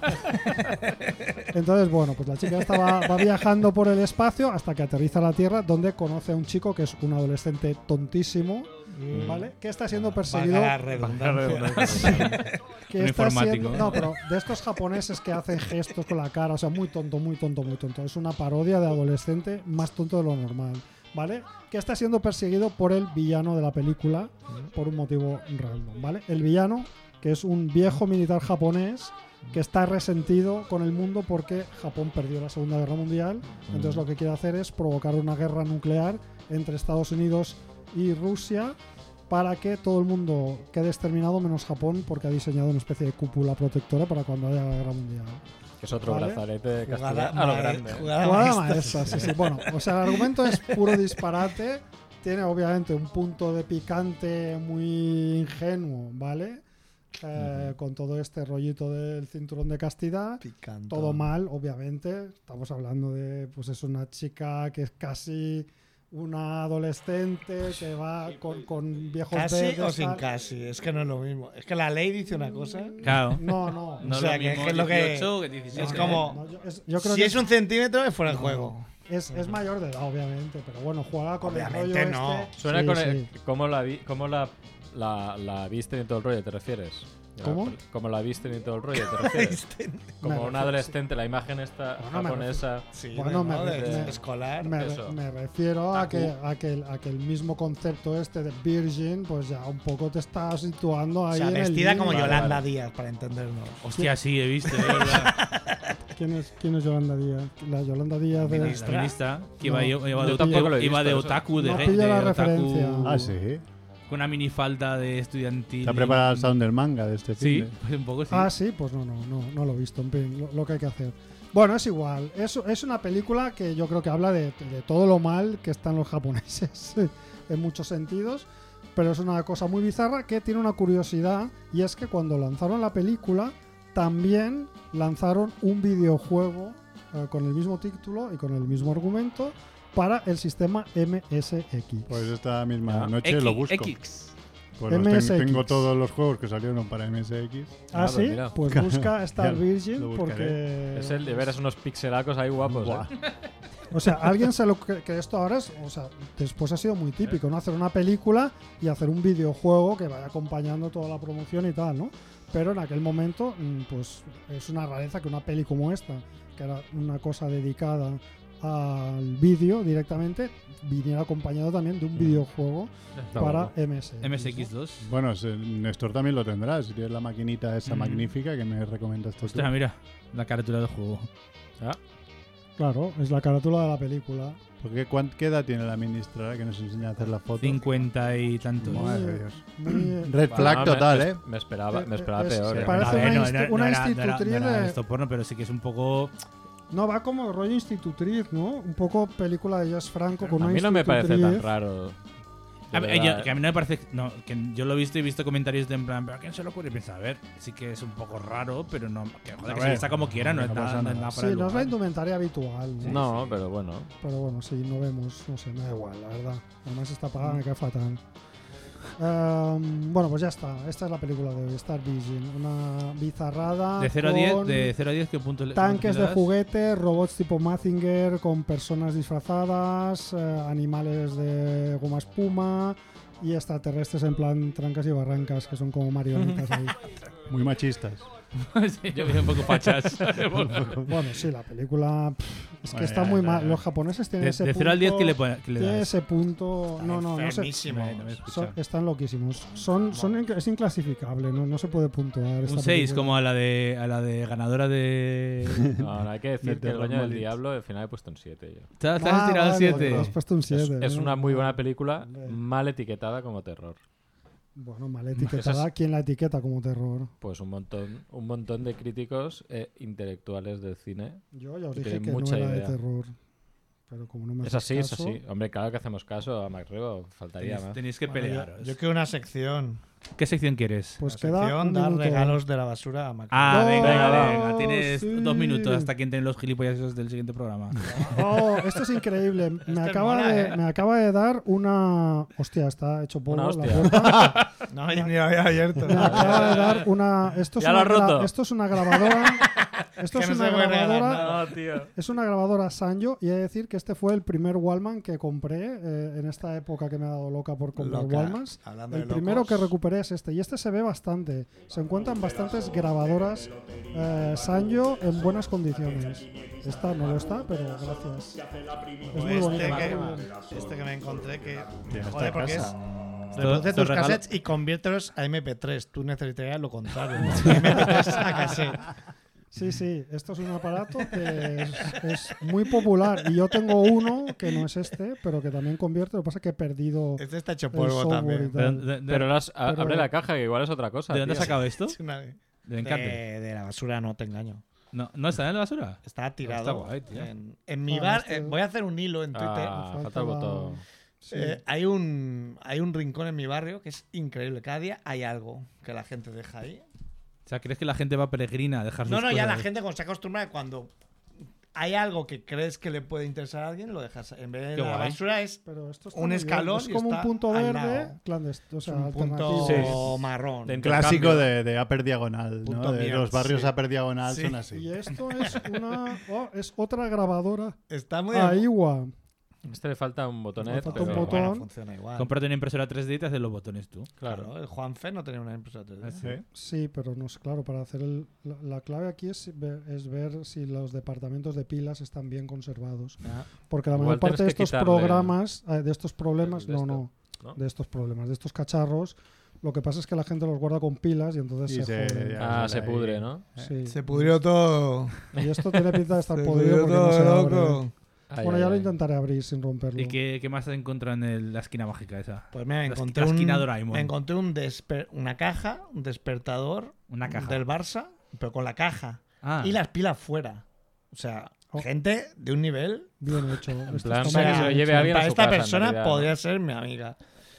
Entonces, bueno, pues la chica esta va viajando por el espacio hasta que aterriza a la Tierra, donde conoce a un chico que es un adolescente tontísimo, ¿vale? Que está siendo perseguido. Valga la redundancia. Que Un está informático. siendo- no, pero de estos japoneses que hacen gestos con la cara, o sea, muy tonto, muy tonto, muy tonto. Es una parodia de adolescente más tonto de lo normal, ¿vale? Que está siendo perseguido por el villano de la película por un motivo random, ¿vale? El villano, que es un viejo militar japonés que está resentido con el mundo porque Japón perdió la Segunda Guerra Mundial, entonces lo que quiere hacer es provocar una guerra nuclear entre Estados Unidos y Rusia para que todo el mundo quede exterminado menos Japón, porque ha diseñado una especie de cúpula protectora para cuando haya la guerra mundial. Que es otro Vale. brazalete de Jugada castidad a lo grande. jugada Jugada maestra. maestra, sí, sí. Bueno, o sea, el argumento es puro disparate. Tiene obviamente un punto de picante muy ingenuo, ¿vale? Con todo este rollito del cinturón de castidad. Picante. Todo mal, obviamente. Estamos hablando de, pues es una chica que es casi una adolescente que va con viejos ¿Casi verdes, o sin tal. casi? Es que no es lo mismo. Es que la ley dice una cosa. Claro. No, no. No O sea, lo que mismo es lo que- 18 que 17. es como- No, yo creo Si que es un centímetro, es fuera de No. juego. es mayor de edad, obviamente, pero bueno, juega con Obviamente el rollo no. este. Suena Sí, con sí. cómo la visten y todo el rollo, ¿te refieres? ¿Cómo? Como la visten y todo el rollo, ¿te refieres? Como refiero, un adolescente, la imagen esta Bueno, me japonesa. Sí, Bueno, ¿no? me- de me- escolar. Eso. Me refiero a que el mismo concepto este de Virgin, pues ya un poco te está situando O ahí sea, en el vestida como limbo. Vale, Yolanda vale. Díaz, para entendernos. Hostia, sí, he visto. ¿verdad? ¿Quién es Yolanda Díaz? La Yolanda Díaz de... La ministra que No, iba no de tampoco lo he iba visto de eso. otaku, de No de pilla la otaku. referencia. Ah, sí. con una minifalda de estudiantil. ¿Te ha preparado el sound del manga de este Sí, fin? pues un poco sí. Ah, sí, pues no lo he visto. En fin, lo que hay que hacer. Bueno, es igual. Es una película que yo creo que habla de todo lo mal que están los japoneses en muchos sentidos. Pero es una cosa muy bizarra que tiene una curiosidad. Y es que cuando lanzaron la película, también lanzaron un videojuego con el mismo título y con el mismo argumento para el sistema MSX. Pues esta misma noche lo busco. X. Pues los MSX. tengo todos los juegos que salieron para MSX. Ah, pues sí, mira. pues busca Star Ya, Virgin lo buscaré. porque... Es el de veras unos pixelacos ahí guapos. Buah. O sea, alguien se lo que esto ahora es, o sea, después ha sido muy típico, ¿no? Hacer una película y hacer un videojuego que vaya acompañando toda la promoción y tal, ¿no? Pero en aquel momento, pues es una rareza que una peli como esta, que era una cosa dedicada al vídeo directamente, viniera acompañado también de un videojuego Está para guapo. MSX. ¿no? MSX2. Bueno, Néstor también lo tendrá. Si tienes la maquinita esa magnífica que me recomendas tú. Ostras, mira, la carátula del juego. Claro, es la carátula de la película. Porque ¿qué edad tiene la ministra que nos enseña a hacer la foto? 50 y tantos. Madre de Dios. Muy, Red flag Bueno, total, me, ¿eh? Me esperaba es- peor. se ¿eh? parece A ver, una no era institutriz de- esto porno, pero sí que es un poco... No, va como rollo institutriz, ¿no? Un poco película de Jess Franco con A una mí no me parece tan institutriz. raro. A, De ver, verdad, que a mí no me parece... No, que yo lo he visto y he visto comentarios de en plan, ¿pero a quién se le ocurre? Y piensa, a ver, sí que es un poco raro, pero no... Que, joder, A que ver, se vista como quiera, no es no nada, pasa no es nada. nada Sí, para el no es la lugar. indumentaria habitual, ¿no? No, pero bueno. Pero bueno, sí, no vemos, no sé, me da igual, la verdad. Además está pagada, me cae fatal. Bueno, pues ya está. Esta es la película de hoy, Star Vision. Una bizarrada. De 0 a con 10, de 0 a 10, ¿qué punto le tanques le de das? juguete, robots tipo Mazinger con personas disfrazadas, animales de goma espuma y extraterrestres en plan trancas y barrancas que son como marionetas ahí. Muy machistas. Sí, yo vi un poco fachas. Bueno, sí, la película es que Bueno, está muy ya, mal. ya. Los japoneses tienen De ese 0 al 10, punto- ¿qué le tiene das? ese punto. No sé. Enfermísimo. No me he escuchado. Están loquísimos. Es inclasificable, no se puede puntuar. esta Un 6, película. como a la de ganadora de... No, hay que decir De que el baño del Terror diablo al final he puesto un 7 yo. ¿Te has Ah, tirado vale, 7? Has puesto un 7. Es ¿no? una muy buena película, Hombre. mal etiquetada como terror. Bueno, mal etiquetada. ¿Quién la etiqueta como terror? Pues un montón de críticos intelectuales del cine. Yo ya os Que dije tienen que no mucha era de idea. terror. Pero como no me Es así, haces es caso- así. Hombre, claro que hacemos caso a Mac Rebo, faltaría más. Tenéis que Bueno, pelearos. yo quiero una sección. ¿Qué sección quieres? Pues La queda sección un dar minuto. regalos de la basura a Mac. Ah, ¡Oh, venga. Tienes sí! 2 minutos hasta que entren los gilipollas del siguiente programa. Oh, esto es increíble. Me es acaba, mola, de, ¿eh? me acaba de dar una... Hostia, está hecho polvo Una la hostia. puerta. No, yo ni lo había abierto. Me acaba de dar una... Esto es Ya lo una has roto. Esto es una grabadora... Esto Que es no una se puede regalar grabadora... nada. No, tío. Es una grabadora Sanyo y he de decir que este fue el primer Wallman que compré en esta época que me ha dado loca por comprar Loca. Wallmans. Hablando El de primero locos. que recuperé es este y este se ve bastante. Se encuentran bastantes grabadoras Sanyo en buenas condiciones. Esta no lo está, pero gracias. Es muy bonito. Este que me encontré que... Tiene Joder, esta porque es... casa. Reproduce Esto tus regalo- cassettes y conviértelos a MP3. Tú necesitarías lo contrario. ¿no? MP3 a cassette. Sí, esto es un aparato que es muy popular y yo tengo uno que no es este, pero que también convierte. Lo que pasa es que he perdido Este está hecho el polvo software y también. tal. Pero Pero- abre la caja, que igual es otra cosa. ¿De dónde has tío. sacado esto? Es una- ¿De Encante? de la basura, no te engaño. ¿No está en la basura? Está tirado. Está guay, tío. En mi Ah, bar, este- voy a hacer un hilo en Twitter. Ah, Me falta el falta la- botón. Sí. Hay un rincón en mi barrio que es increíble. Cada día hay algo que la gente deja ahí. O sea, ¿crees que la gente va peregrina a dejar sus No, ya la cosas? gente cuando se acostumbra que cuando hay algo que crees que le puede interesar a alguien, lo dejas. En vez de Qué la guay. basura es Pero esto está un muy bien. escalón es y como un está punto al verde lado. clandestino, o sea, un punto alternativo. Sí. marrón. De Clásico intercambio. de Upper Diagonal, Punto ¿no? De mierda, los barrios sí. Upper Diagonal Sí. son así. Y esto es otra grabadora Está muy Aiwa. Este le falta un botonet. Le falta un pero- botón. Bueno, funciona igual. Cómprate una impresora 3D y te haces los botones tú. Claro, el Juanfe no tenía una impresora 3D. Sí. Sí, pero no sé, claro, para hacer la clave aquí es ver si los departamentos de pilas están bien conservados. Ah. Porque la Igual mayor parte tienes de que estos quitarle programas, de estos problemas, de esto, ¿no? de estos problemas, de estos cacharros, lo que pasa es que la gente los guarda con pilas y entonces Y se jode. ya Ah, se ahí. pudre, ¿no? Sí. Se pudrió todo. Y esto tiene pinta de estar Se podrido pudrió porque no se todo, abre. loco. Ay, Bueno, ay, ya lo ay. intentaré abrir sin romperlo. ¿Y qué más has encontrado en la esquina mágica esa? Pues mira, La esquina Doraemon. me encontré una caja, un despertador Una caja. del Barça, pero con la caja. Ah. Y las pilas fuera. O sea, Oh. gente de un nivel. Bien hecho. Esto plan, está para que muy se lo bien lleve hecho. alguien a Para su esta casa, en persona realidad, ¿no? podría ser mi amiga.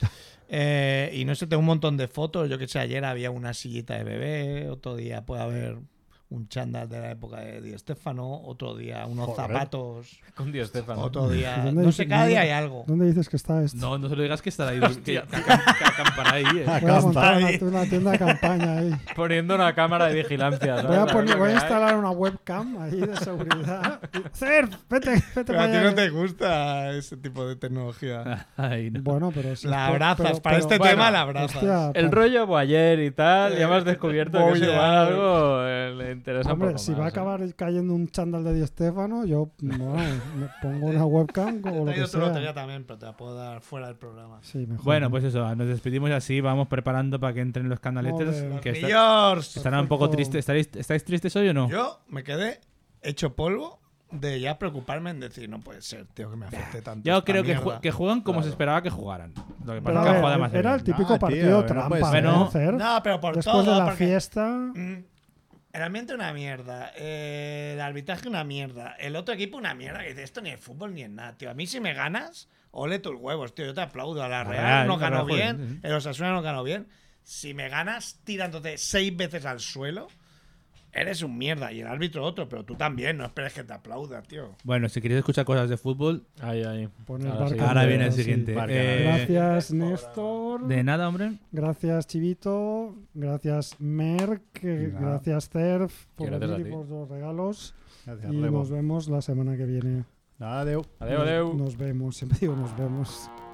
Y no sé, tengo un montón de fotos. Yo que sé, ayer había una sillita de bebé, otro día puede haber un chándal de la época de Di Stéfano, otro día unos Joder. zapatos, Con Dios, Estefano. otro día... ¿Dónde No sé, dices- cada día dónde- hay algo. ¿Dónde dices que está esto? No se lo digas que estará ahí. que acampará ahí. Voy a Acampa montar ahí. una tienda de campaña ahí. Poniendo una cámara de vigilancia. ¿sabes? Voy a instalar una webcam ahí de seguridad. Cerf, vete Pero para a ti allá. no te gusta ese tipo de tecnología. Ay, no. Bueno, pero si La es por- abrazas, pero- para pero- este bueno, tema la abrazas. hostia, El rollo Boyer y tal, ya hemos descubierto que es Boyer. igual algo le interesa un Hombre, poco si más, va a ¿eh? acabar cayendo un chándal de Di Stéfano, yo bueno, me pongo una webcam o lo Te que otro lotería sea. también, pero te la puedo dar fuera del programa. Sí, mejor. Bueno, pues eso, nos despedimos así, vamos preparando para que entren los canaletes. Joder. Que Millors. estarán un poco Perfecto. tristes. ¿Estáis tristes hoy o no? Yo me quedé hecho polvo de ya preocuparme en decir, no puede ser, tío, que me afecte tanto. Yo esta creo que, mierda. que juegan como Claro. se esperaba que jugaran. Lo que Pero pasa a es que han ver, jugado demasiado era el bien. típico No, partido tío, no trampa, puede ser. Bueno, Cerf? No, pero por Después todo, de la porque, fiesta. el ambiente una mierda, el arbitraje una mierda, el otro equipo una mierda, que dice, esto ni es fútbol ni es nada, tío. A mí si me ganas, ole tus huevos, tío, yo te aplaudo. A la Real Real, no la ganó Real, bien, joder, sí. el Osasuna no ganó bien. Si me ganas tirándote 6 veces al suelo, eres un mierda. Y el árbitro otro, pero tú también, no esperes que te aplauda, tío. Bueno, si queréis escuchar cosas de fútbol, Ahí. Pon el Ahora sí. barco ahora en viene el vela, sí. siguiente. Marca. Gracias, Néstor. De nada, hombre. Gracias, Chivito. Gracias, Merck. Nada. Gracias, Cerf, por Gracias a venir y ti. por los regalos. Gracias, Y Rebo. nos vemos la semana que viene. Adeu. Adeu, adeu. Nos vemos. Siempre digo nos vemos.